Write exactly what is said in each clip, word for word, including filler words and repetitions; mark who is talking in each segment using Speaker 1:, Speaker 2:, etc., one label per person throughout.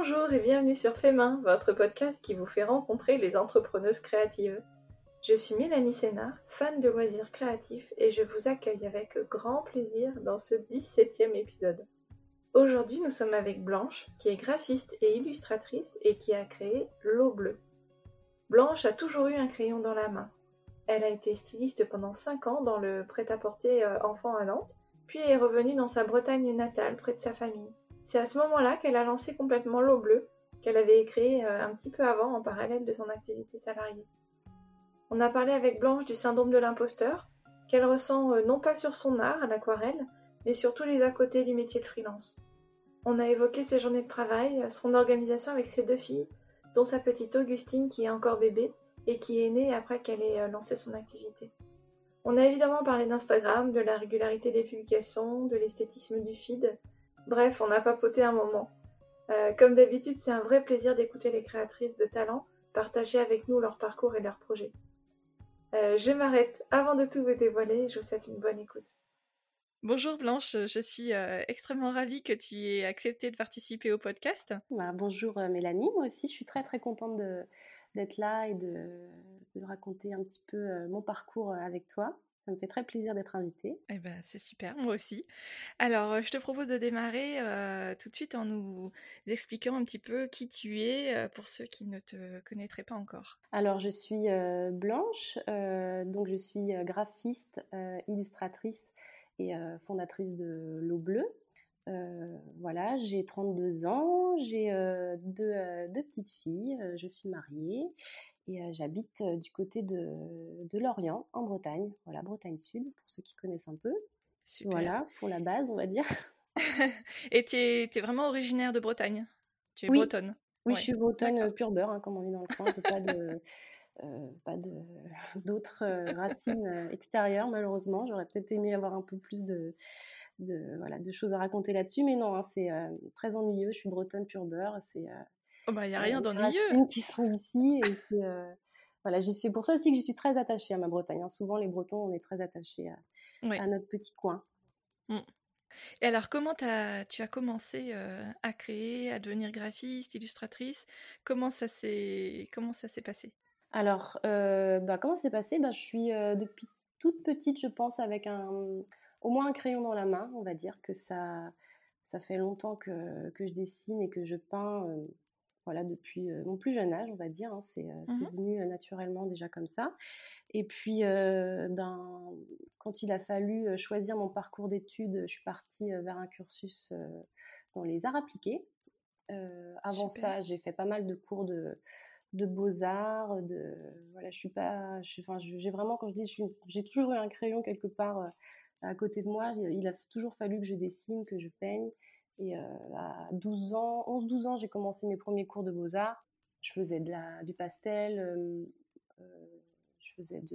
Speaker 1: Bonjour et bienvenue sur Fait Main, votre podcast qui vous fait rencontrer les entrepreneuses créatives. Je suis Mélanie Sénard, fan de loisirs créatifs et je vous accueille avec grand plaisir dans ce dix-septième épisode. Aujourd'hui, nous sommes avec Blanche, qui est graphiste et illustratrice et qui a créé L'Eau Bleue. Blanche a toujours eu un crayon dans la main. Elle a été styliste pendant cinq ans dans le prêt-à-porter euh, enfant à Nantes, puis est revenue dans sa Bretagne natale, près de sa famille. C'est à ce moment-là qu'elle a lancé complètement L'Eau Bleue, qu'elle avait créée euh, un petit peu avant en parallèle de son activité salariée. On a parlé avec Blanche du syndrome de l'imposteur, qu'elle ressent euh, non pas sur son art, à l'aquarelle, mais sur tous les à côté du métier de freelance. On a évoqué ses journées de travail, son organisation avec ses deux filles, dont sa petite Augustine qui est encore bébé et qui est née après qu'elle ait euh, lancé son activité. On a évidemment parlé d'Instagram, de la régularité des publications, de l'esthétisme du feed. Bref, on a papoté un moment. Euh, comme d'habitude, c'est un vrai plaisir d'écouter les créatrices de talent partager avec nous leur parcours et leurs projets. Euh, je m'arrête avant de tout vous dévoiler et je vous souhaite une bonne écoute. Bonjour Blanche, je suis euh, extrêmement ravie que tu aies accepté de participer au podcast.
Speaker 2: Bah, bonjour euh, Mélanie, moi aussi je suis très très contente de, d'être là et de, de raconter un petit peu euh, mon parcours euh, avec toi. Ça me fait très plaisir d'être invitée.
Speaker 1: Eh ben, c'est super, moi aussi. Alors, euh, je te propose de démarrer euh, tout de suite en nous expliquant un petit peu qui tu es euh, pour ceux qui ne te connaîtraient pas encore.
Speaker 2: Alors je suis euh, Blanche, euh, donc je suis euh, graphiste, euh, illustratrice et euh, fondatrice de L'Eau Bleue. Euh, voilà, j'ai trente-deux ans, j'ai euh, deux, euh, deux petites filles, euh, je suis mariée et euh, j'habite euh, du côté de, de Lorient, en Bretagne, voilà, Bretagne Sud, pour ceux qui connaissent un peu.
Speaker 1: Super.
Speaker 2: Voilà, pour la base, on va dire.
Speaker 1: Et tu es vraiment originaire de Bretagne? Tu es
Speaker 2: Oui,
Speaker 1: bretonne?
Speaker 2: oui,
Speaker 1: Ouais.
Speaker 2: je suis bretonne
Speaker 1: D'accord.
Speaker 2: euh, pure beurre, hein, comme on dit dans le coin, j'ai pas de, euh, pas de, d'autres euh, racines euh, extérieures, malheureusement. J'aurais peut-être aimé avoir un peu plus de, de, voilà, de choses à raconter là-dessus, mais non, hein, c'est euh, très ennuyeux. Je suis bretonne pure beurre, c'est euh,
Speaker 1: Oh bah, il n'y a
Speaker 2: voilà,
Speaker 1: rien
Speaker 2: les
Speaker 1: d'ennuyeux.
Speaker 2: racines qui sont ici, et c'est euh, voilà, j'y- c'est pour ça aussi que je suis très attachée à ma Bretagne, hein. Souvent, les Bretons, on est très attachés à,
Speaker 1: Ouais.
Speaker 2: à notre petit coin.
Speaker 1: Mm. Et alors, comment t'as, tu as commencé euh, à créer, à devenir graphiste, illustratrice? Comment ça s'est, comment ça s'est passé?
Speaker 2: Alors, euh, bah, comment c'est passé? Bah, je suis euh, depuis toute petite, je pense, avec un, au moins un crayon dans la main. On va dire que ça, ça fait longtemps que, que je dessine et que je peins, euh, voilà, depuis euh, mon plus jeune âge, on va dire, hein. C'est, euh, c'est
Speaker 1: Mhm.
Speaker 2: venu euh, naturellement déjà comme ça. Et puis, euh, ben, quand il a fallu euh, choisir mon parcours d'études, je suis partie euh, vers un cursus euh, dans les arts appliqués. Euh, avant
Speaker 1: Super.
Speaker 2: ça, j'ai fait pas mal de cours de de beaux-arts, de voilà, je suis pas, je, enfin, j'ai vraiment, quand je dis, je suis, j'ai toujours eu un crayon quelque part euh, à côté de moi. Il a toujours fallu que je dessine, que je peigne. Et euh, à douze ans, onze douze ans, j'ai commencé mes premiers cours de beaux-arts. Je faisais de la, du pastel, euh, euh, je faisais de,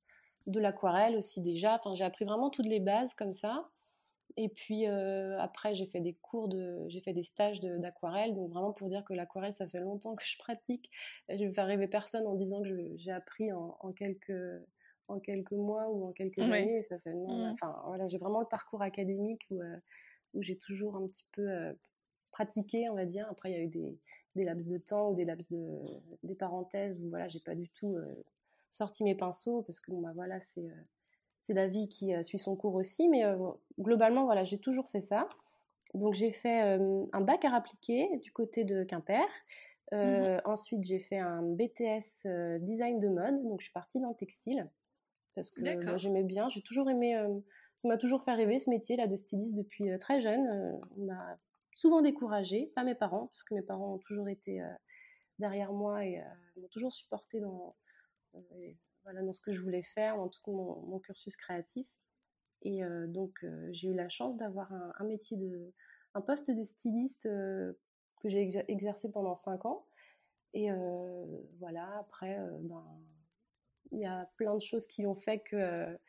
Speaker 2: de l'aquarelle aussi déjà. Enfin, j'ai appris vraiment toutes les bases comme ça. Et puis euh, après, j'ai fait des cours de, j'ai fait des stages de, d'aquarelle. Donc vraiment pour dire que l'aquarelle, ça fait longtemps que je pratique. Je vais faire rêver personne en disant que je, j'ai appris en, en quelques, en quelques mois ou en quelques
Speaker 1: Ouais.
Speaker 2: années. Et ça fait non,
Speaker 1: Mm.
Speaker 2: enfin voilà, j'ai vraiment le parcours académique où, euh, où j'ai toujours un petit peu euh, pratiqué, on va dire. Après, il y a eu des, des laps de temps ou des laps de, des parenthèses où voilà, j'ai pas du tout euh, sorti mes pinceaux parce que bon bah voilà, c'est euh, c'est la vie qui euh, suit son cours aussi, mais euh, globalement, voilà, j'ai toujours fait ça. Donc j'ai fait euh, un bac à appliquer du côté de Quimper.
Speaker 1: Mhm.
Speaker 2: Euh, ensuite, j'ai fait un B T S euh, design de mode, donc je suis partie dans le textile parce que bah,
Speaker 1: D'accord.
Speaker 2: j'aimais bien, j'ai toujours aimé, euh, ça m'a toujours fait rêver ce métier là de styliste depuis euh, très jeune. Euh, on m'a souvent découragée, pas mes parents, parce que mes parents ont toujours été euh, derrière moi et euh, m'ont toujours supporté dans, euh, voilà, dans ce que je voulais faire, dans tout mon, mon cursus créatif. Et euh, donc, euh, j'ai eu la chance d'avoir un, un métier de, un poste de styliste euh, que j'ai ex- exercé pendant cinq ans. Et euh, voilà, après, euh, ben, il y a plein de choses qui ont fait que euh,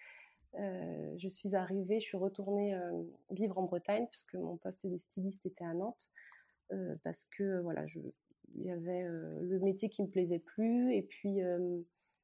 Speaker 2: euh, je suis arrivée, je suis retournée euh, vivre en Bretagne, puisque mon poste de styliste était à Nantes, euh, parce que voilà, je, il y avait euh, le métier qui me plaisait plus, et puis euh,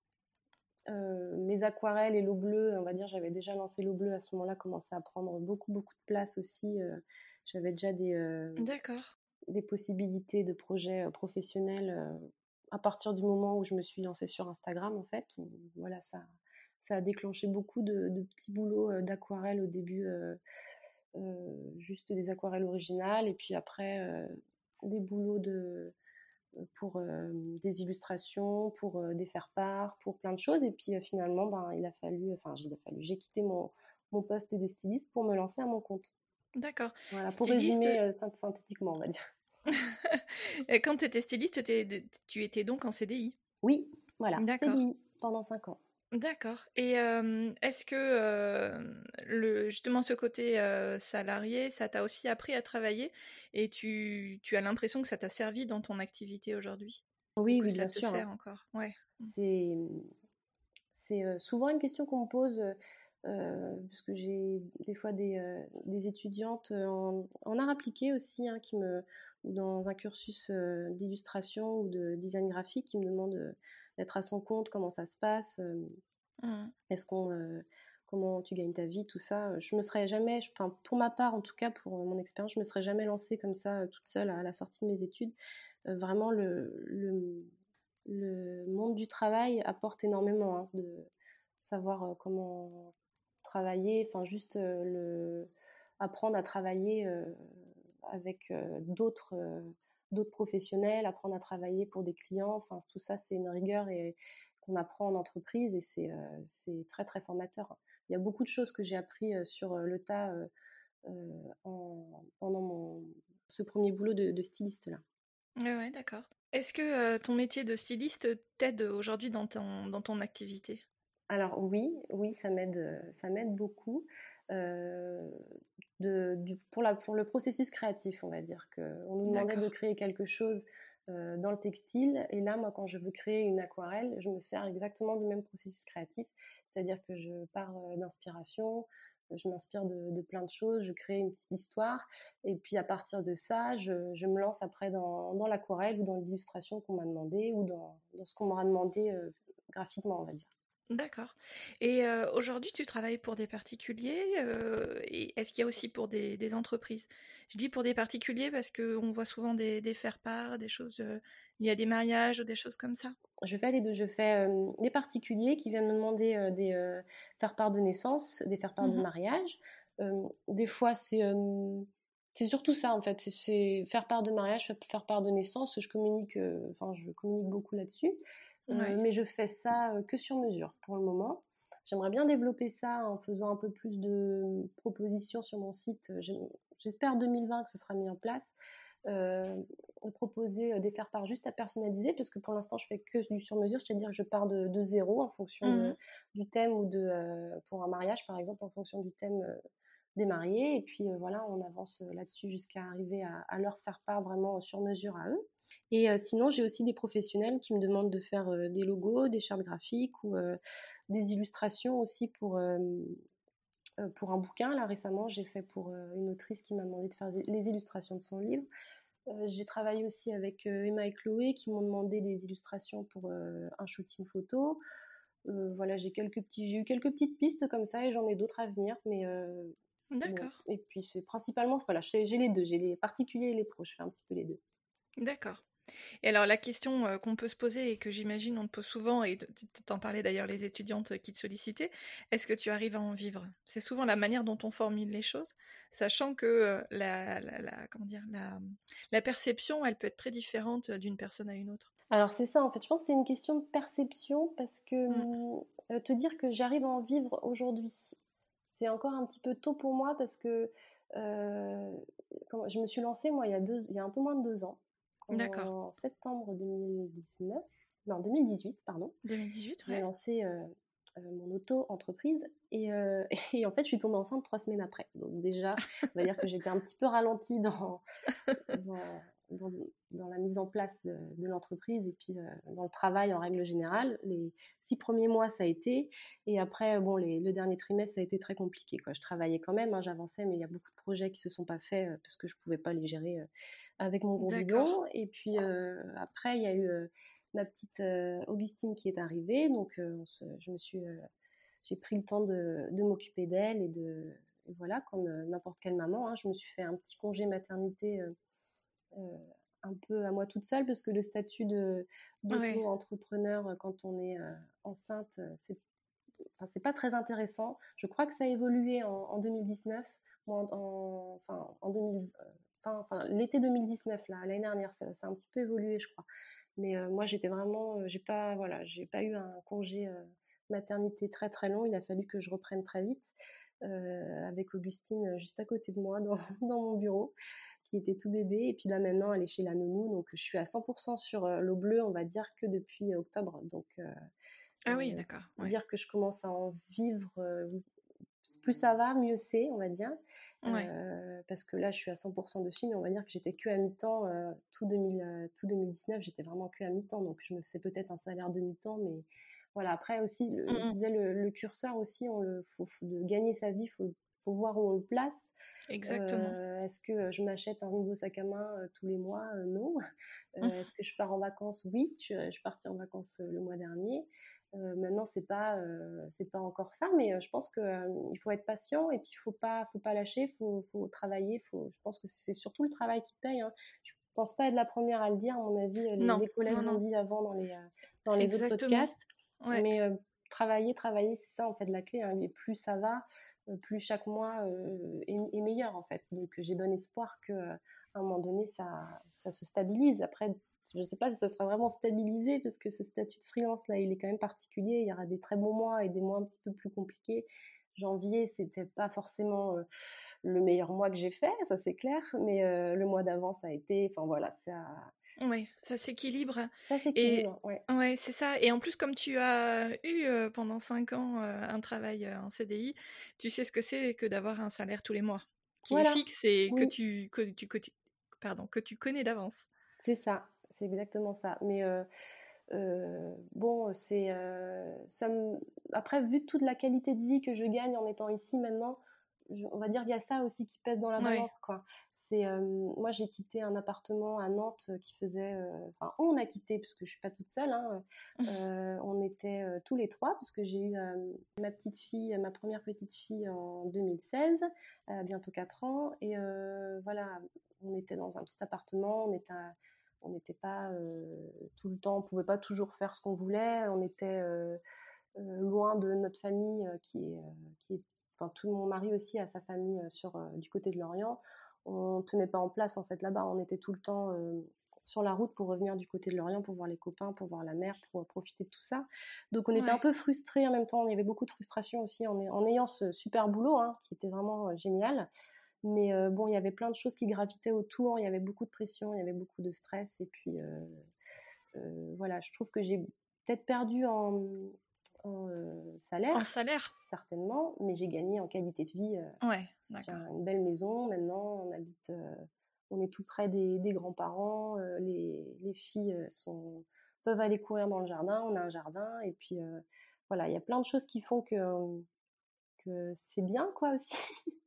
Speaker 2: euh, mes aquarelles et l'eau bleue, on va dire, j'avais déjà lancé l'eau bleue à ce moment-là, commençait à prendre beaucoup, beaucoup de place aussi. Euh, j'avais déjà des, euh,
Speaker 1: D'accord.
Speaker 2: des possibilités de projets professionnels euh, à partir du moment où je me suis lancée sur Instagram, en fait. Où, voilà, ça, ça a déclenché beaucoup de, de petits boulots euh, d'aquarelle au début, euh, euh, juste des aquarelles originales, et puis après euh, des boulots de, pour euh, des illustrations, pour euh, des faire-part, pour plein de choses. Et puis euh, finalement, ben, il a fallu, enfin, il a fallu, j'ai quitté mon, mon poste de styliste pour me lancer à mon compte.
Speaker 3: D'accord.
Speaker 2: Voilà, pour
Speaker 3: Styliste,
Speaker 2: résumer euh, synthétiquement, on va dire.
Speaker 3: quand tu étais styliste, tu étais donc en C D I?
Speaker 2: Oui, voilà,
Speaker 3: D'accord.
Speaker 2: C D I pendant cinq ans.
Speaker 3: D'accord. Et euh, est-ce que euh, le, justement ce côté euh, salarié, ça t'a aussi appris à travailler et tu, tu as l'impression que ça t'a servi dans ton activité aujourd'hui? Ou
Speaker 2: Oui,
Speaker 3: que
Speaker 2: oui,
Speaker 3: ça
Speaker 2: bien
Speaker 3: te
Speaker 2: sûr, hein.
Speaker 3: sert encore? Ouais.
Speaker 2: C'est, c'est euh, souvent une question qu'on me pose, euh, parce que j'ai des fois des, euh, des étudiantes en, en art appliqué aussi, hein, qui me, ou dans un cursus euh, d'illustration ou de design graphique, qui me demandent euh, d'être à son compte, comment ça se passe, euh,
Speaker 3: Mmh.
Speaker 2: est-ce qu'on, euh, comment tu gagnes ta vie, tout ça. Je me serais jamais, enfin pour ma part en tout cas, pour mon expérience, je me serais jamais lancée comme ça euh, toute seule à la sortie de mes études. Euh, vraiment le, le le monde du travail apporte énormément, hein, de savoir euh, comment travailler, enfin juste euh, le, apprendre à travailler euh, avec euh, d'autres euh, d'autres professionnels, apprendre à travailler pour des clients, enfin tout ça c'est une rigueur et qu'on apprend en entreprise et c'est euh, c'est très très formateur. Il y a beaucoup de choses que j'ai appris euh, sur le tas euh, euh, en, pendant mon, ce premier boulot de, de styliste là.
Speaker 3: Ouais, ouais, d'accord. Est-ce que euh, ton métier de styliste t'aide aujourd'hui dans ton, dans ton activité?
Speaker 2: Alors oui, oui, ça m'aide, ça m'aide beaucoup euh, de, du, pour, la, pour le processus créatif, on va dire que on nous demandait de
Speaker 3: D'accord.
Speaker 2: créer quelque chose euh, dans le textile, et là, moi, quand je veux créer une aquarelle, je me sers exactement du même processus créatif, c'est-à-dire que je pars euh, d'inspiration, je m'inspire de, de plein de choses, je crée une petite histoire, et puis à partir de ça, je, je me lance après dans, dans l'aquarelle ou dans l'illustration qu'on m'a demandé ou dans, dans ce qu'on m'aura demandé euh, graphiquement, on va dire.
Speaker 3: D'accord. Et euh, aujourd'hui, tu travailles pour des particuliers euh, et est-ce qu'il y a aussi pour des, des entreprises? Je dis pour des particuliers parce qu'on voit souvent des, des faire-part, des choses euh, liées à des mariages ou des choses comme ça.
Speaker 2: Je fais les deux. Je fais euh, des particuliers qui viennent me demander euh, des euh, faire-part de naissance, des faire-part de
Speaker 3: Mhm.
Speaker 2: mariage. Euh, des fois, c'est euh, c'est surtout ça en fait. C'est, c'est faire part de mariage, faire part de naissance. Je communique, euh, enfin, je communique beaucoup là-dessus. Euh,
Speaker 3: Ouais.
Speaker 2: mais je fais ça euh, que sur mesure pour le moment. J'aimerais bien développer ça en faisant un peu plus de propositions sur mon site. J'espère deux mille vingt que ce sera mis en place. Euh, proposer des faire-part juste à personnaliser, parce que pour l'instant je fais que du sur-mesure, c'est-à-dire que je pars de, de zéro en fonction
Speaker 3: Mhm.
Speaker 2: de, du thème ou de, euh, pour un mariage par exemple, en fonction du thème euh, des mariés, et puis euh, voilà, on avance là-dessus jusqu'à arriver à, à leur faire part vraiment sur mesure à eux. Et euh, sinon, j'ai aussi des professionnels qui me demandent de faire euh, des logos, des chartes graphiques ou euh, des illustrations aussi pour, euh, euh, pour un bouquin. Là, récemment, j'ai fait pour euh, une autrice qui m'a demandé de faire les illustrations de son livre. Euh, j'ai travaillé aussi avec euh, Emma et Chloé qui m'ont demandé des illustrations pour euh, un shooting photo. Euh, voilà, j'ai quelques petits, j'ai eu quelques petites pistes comme ça et j'en ai d'autres à venir. Mais euh, bon,
Speaker 3: D'accord.
Speaker 2: et puis c'est principalement, voilà, j'ai, j'ai les deux, j'ai les particuliers et les pros, je fais un petit peu les deux.
Speaker 3: D'accord. Et alors la question euh, qu'on peut se poser et que j'imagine on te pose souvent, et t- t- t'en parlais d'ailleurs les étudiantes qui te sollicitaient, est-ce que tu arrives à en vivre? C'est souvent la manière dont on formule les choses, sachant que euh, la, la, la- comment dire, la, la perception, elle peut être très différente d'une personne à une autre.
Speaker 2: Alors c'est ça en fait, je pense que c'est une question de perception parce que
Speaker 3: Mm.
Speaker 2: euh, te dire que j'arrive à en vivre aujourd'hui, c'est encore un petit peu tôt pour moi parce que euh, quand je me suis lancée moi il y a, deux, il y a un peu moins de deux ans,
Speaker 3: D'accord.
Speaker 2: en septembre deux mille dix-neuf, non deux mille dix-huit pardon,
Speaker 3: deux mille dix-huit,
Speaker 2: j'ai
Speaker 3: ouais.
Speaker 2: lancé euh, euh, mon auto-entreprise et, euh, et en fait je suis tombée enceinte trois semaines après. Donc déjà, on va dire que j'étais un petit peu ralentie dans, dans, dans, dans la mise en place de, de l'entreprise et puis euh, dans le travail en règle générale. Les six premiers mois, ça a été. Et après, bon, les, le dernier trimestre, ça a été très compliqué, quoi. Je travaillais quand même, hein, j'avançais, mais il y a beaucoup de projets qui ne se sont pas faits euh, parce que je ne pouvais pas les gérer euh, avec mon gros
Speaker 3: D'accord.
Speaker 2: bidon. Et puis euh, après, il y a eu euh, ma petite euh, Augustine qui est arrivée. Donc, euh, on se, je me suis... Euh, j'ai pris le temps de, de m'occuper d'elle et de... Et voilà, comme euh, n'importe quelle maman, hein, je me suis fait un petit congé maternité euh, euh, un peu à moi toute seule, parce que le statut de,
Speaker 3: Ouais.
Speaker 2: d'auto-entrepreneur quand on est euh, enceinte, c'est, enfin, c'est pas très intéressant. Je crois que ça a évolué en, en deux mille dix-neuf, en, en, enfin, en deux mille, enfin, enfin, l'été deux mille dix-neuf, là, l'année dernière, ça, ça a un petit peu évolué, je crois. Mais euh, moi, j'étais vraiment, euh, j'ai pas, voilà, j'ai pas eu un congé euh, maternité très très long. Il a fallu que je reprenne très vite euh, avec Augustine juste à côté de moi dans, dans mon bureau, qui était tout bébé. Et puis là maintenant, elle est chez la nounou, donc je suis à cent pour cent sur euh, l'eau bleue, on va dire, que depuis octobre. Donc euh,
Speaker 3: Ah oui,
Speaker 2: euh,
Speaker 3: d'accord. Ouais.
Speaker 2: dire que je commence à en vivre. Euh, plus ça va, mieux c'est, on va dire.
Speaker 3: Ouais.
Speaker 2: Euh, parce que là, je suis à cent pour cent dessus, mais on va dire que j'étais que à mi-temps. Euh, tout, deux mille, euh, tout deux mille dix-neuf, j'étais vraiment que à mi-temps. Donc, je me faisais peut-être un salaire de mi-temps. Mais voilà, après aussi, le,
Speaker 3: Mm-hmm.
Speaker 2: je disais, le, le curseur aussi, on le, faut, faut de gagner sa vie, il faut, faut voir où on le place.
Speaker 3: Exactement.
Speaker 2: Euh, est-ce que je m'achète un nouveau sac à main euh, tous les mois euh, Non. Euh, est-ce que je pars en vacances Oui, je, je suis partie en vacances euh, le mois dernier. Euh, maintenant, c'est pas, euh, c'est pas encore ça, mais euh, je pense qu'il euh, faut être patient et puis il faut pas, faut pas lâcher, faut, faut travailler. Faut, je pense que c'est surtout le travail qui paye. Hein. Je pense pas être la première à le dire. À mon avis, les,
Speaker 3: Non,
Speaker 2: les collègues
Speaker 3: non,
Speaker 2: l'ont
Speaker 3: non.
Speaker 2: dit avant dans les, euh, dans les autres
Speaker 3: Exactement.
Speaker 2: podcasts.
Speaker 3: Ouais.
Speaker 2: Mais euh, travailler, travailler, c'est ça en fait la clé. Hein. Et plus ça va, euh, plus chaque mois euh, est, est meilleur en fait. Donc j'ai bon espoir que euh, à un moment donné, ça, ça se stabilise. Après, je ne sais pas si ça sera vraiment stabilisé parce que ce statut de freelance là, il est quand même particulier. Il y aura des très bons mois et des mois un petit peu plus compliqués. Janvier, c'était pas forcément euh, le meilleur mois que j'ai fait, ça c'est clair, mais euh, le mois d'avant, ça a été, enfin voilà, ça.
Speaker 3: Ouais, ça s'équilibre.
Speaker 2: Ça
Speaker 3: Et
Speaker 2: s'équilibre, ouais.
Speaker 3: ouais, c'est ça. Et en plus, comme tu as eu euh, pendant cinq ans euh, un travail euh, en C D I, tu sais ce que c'est que d'avoir un salaire tous les mois qui est
Speaker 2: Voilà,
Speaker 3: fixe et
Speaker 2: oui.
Speaker 3: que tu, que tu, que tu, pardon, que tu connais d'avance.
Speaker 2: C'est ça, c'est exactement ça. Mais euh, euh, bon, c'est euh, ça me... après, vu toute la qualité de vie que je gagne en étant ici maintenant, je- on va dire qu'il y a ça aussi qui pèse dans la
Speaker 3: Ouais.
Speaker 2: balance, quoi. C'est euh, moi, j'ai quitté un appartement à Nantes qui faisait, euh, enfin, on a quitté parce que je suis pas toute seule. Hein, euh, on était euh, tous les trois parce que j'ai eu euh, ma petite fille, ma première petite fille en deux mille seize, euh, bientôt quatre ans, et euh, voilà, on était dans un petit appartement, on était à, on n'était pas euh, tout le temps, on pouvait pas toujours faire ce qu'on voulait, on était euh, euh, loin de notre famille euh, qui est, euh, qui est, enfin tout mon mari aussi a sa famille euh, sur euh, du côté de l'Orient. On tenait pas en place en fait là-bas, on était tout le temps euh, sur la route pour revenir du côté de l'Orient, pour voir les copains, pour voir la mer, pour euh, profiter de tout ça. Donc on était
Speaker 3: Ouais.
Speaker 2: un peu frustrés en même temps, il y avait beaucoup de frustration aussi en, en ayant ce super boulot hein, qui était vraiment euh, génial. Mais euh, bon, il y avait plein de choses qui gravitaient autour, il y avait beaucoup de pression, il y avait beaucoup de stress. Et puis, euh, euh, voilà, je trouve que j'ai peut-être perdu en, en euh, salaire,
Speaker 3: En salaire?
Speaker 2: certainement, mais j'ai gagné en qualité de vie. Euh,
Speaker 3: Ouais,
Speaker 2: j'ai
Speaker 3: d'accord.
Speaker 2: une belle maison, maintenant, on habite, euh, on est tout près des, des grands-parents, euh, les, les filles sont, peuvent aller courir dans le jardin, on a un jardin, et puis euh, voilà, il y a plein de choses qui font que, que c'est bien, quoi, aussi.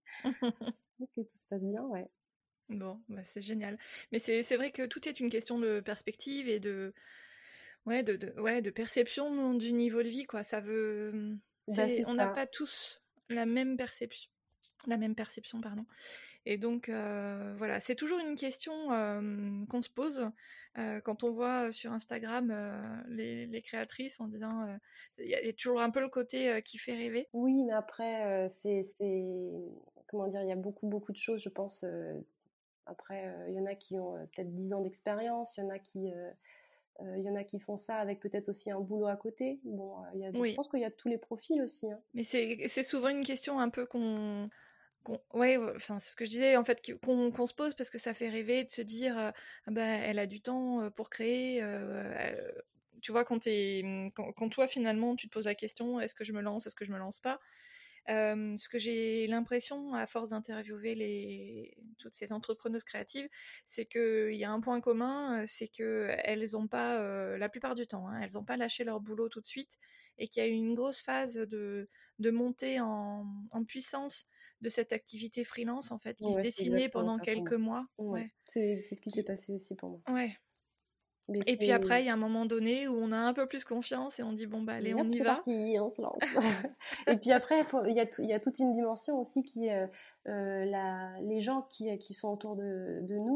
Speaker 2: Que tout se passe bien, ouais.
Speaker 3: Bon, bah c'est génial. Mais c'est c'est vrai que tout est une question de perspective et de ouais de, de ouais de perception du niveau de vie quoi. Ça veut
Speaker 2: Bah,
Speaker 3: c'est
Speaker 2: c'est
Speaker 3: on n'a
Speaker 2: ça.
Speaker 3: pas tous la même perception la même perception pardon. Et donc euh, voilà, c'est toujours une question euh, qu'on se pose euh, quand on voit sur Instagram euh, les, les créatrices en disant il euh, y, y a toujours un peu le côté euh, qui fait rêver.
Speaker 2: Oui, mais après, euh, c'est, c'est, comment dire, il y a beaucoup, beaucoup de choses, je pense. Euh, après, il euh, y en a qui ont euh, peut-être dix ans d'expérience, il y en a qui, euh, euh, y en a qui font ça avec peut-être aussi un boulot à côté. Bon, euh, y a,
Speaker 3: Oui.
Speaker 2: je pense qu'il y a tous les profils aussi. Hein.
Speaker 3: Mais c'est, c'est souvent une question un peu qu'on Qu'on- ouais, enfin, c'est ce que je disais, en fait, qu'on qu'on se pose parce que ça fait rêver de se dire, euh, ah bah, elle a du temps euh, pour créer. euh, elle- tu vois, quand, t'es, quand, quand toi, finalement, tu te poses la question, est-ce que je me lance, est-ce que je me lance pas Euh, ce que j'ai l'impression, à force d'interviewer les, toutes ces entrepreneuses créatives, c'est qu'il y a un point commun, euh, c'est qu'elles n'ont pas, euh, la plupart du temps, hein, elles n'ont pas lâché leur boulot tout de suite et qu'il y a eu une grosse phase de, de montée en, en puissance de cette activité freelance en fait qui se
Speaker 2: Ouais, c'est
Speaker 3: dessinait
Speaker 2: exactement
Speaker 3: pendant
Speaker 2: ça pour
Speaker 3: quelques
Speaker 2: moi.
Speaker 3: mois.
Speaker 2: Ouais.
Speaker 3: Ouais.
Speaker 2: C'est, c'est ce qui s'est
Speaker 3: Qui...
Speaker 2: passé aussi pour moi.
Speaker 3: Ouais.
Speaker 2: Mais
Speaker 3: Et puis
Speaker 2: c'est...
Speaker 3: après, il y a un moment donné où on a un peu plus confiance et on dit bon bah allez,
Speaker 2: Et
Speaker 3: on
Speaker 2: hop,
Speaker 3: y
Speaker 2: c'est
Speaker 3: va.
Speaker 2: parti, on se lance. Et puis après, il y, a y a toute une dimension aussi qui est euh, la, les gens qui, qui sont autour de, de nous,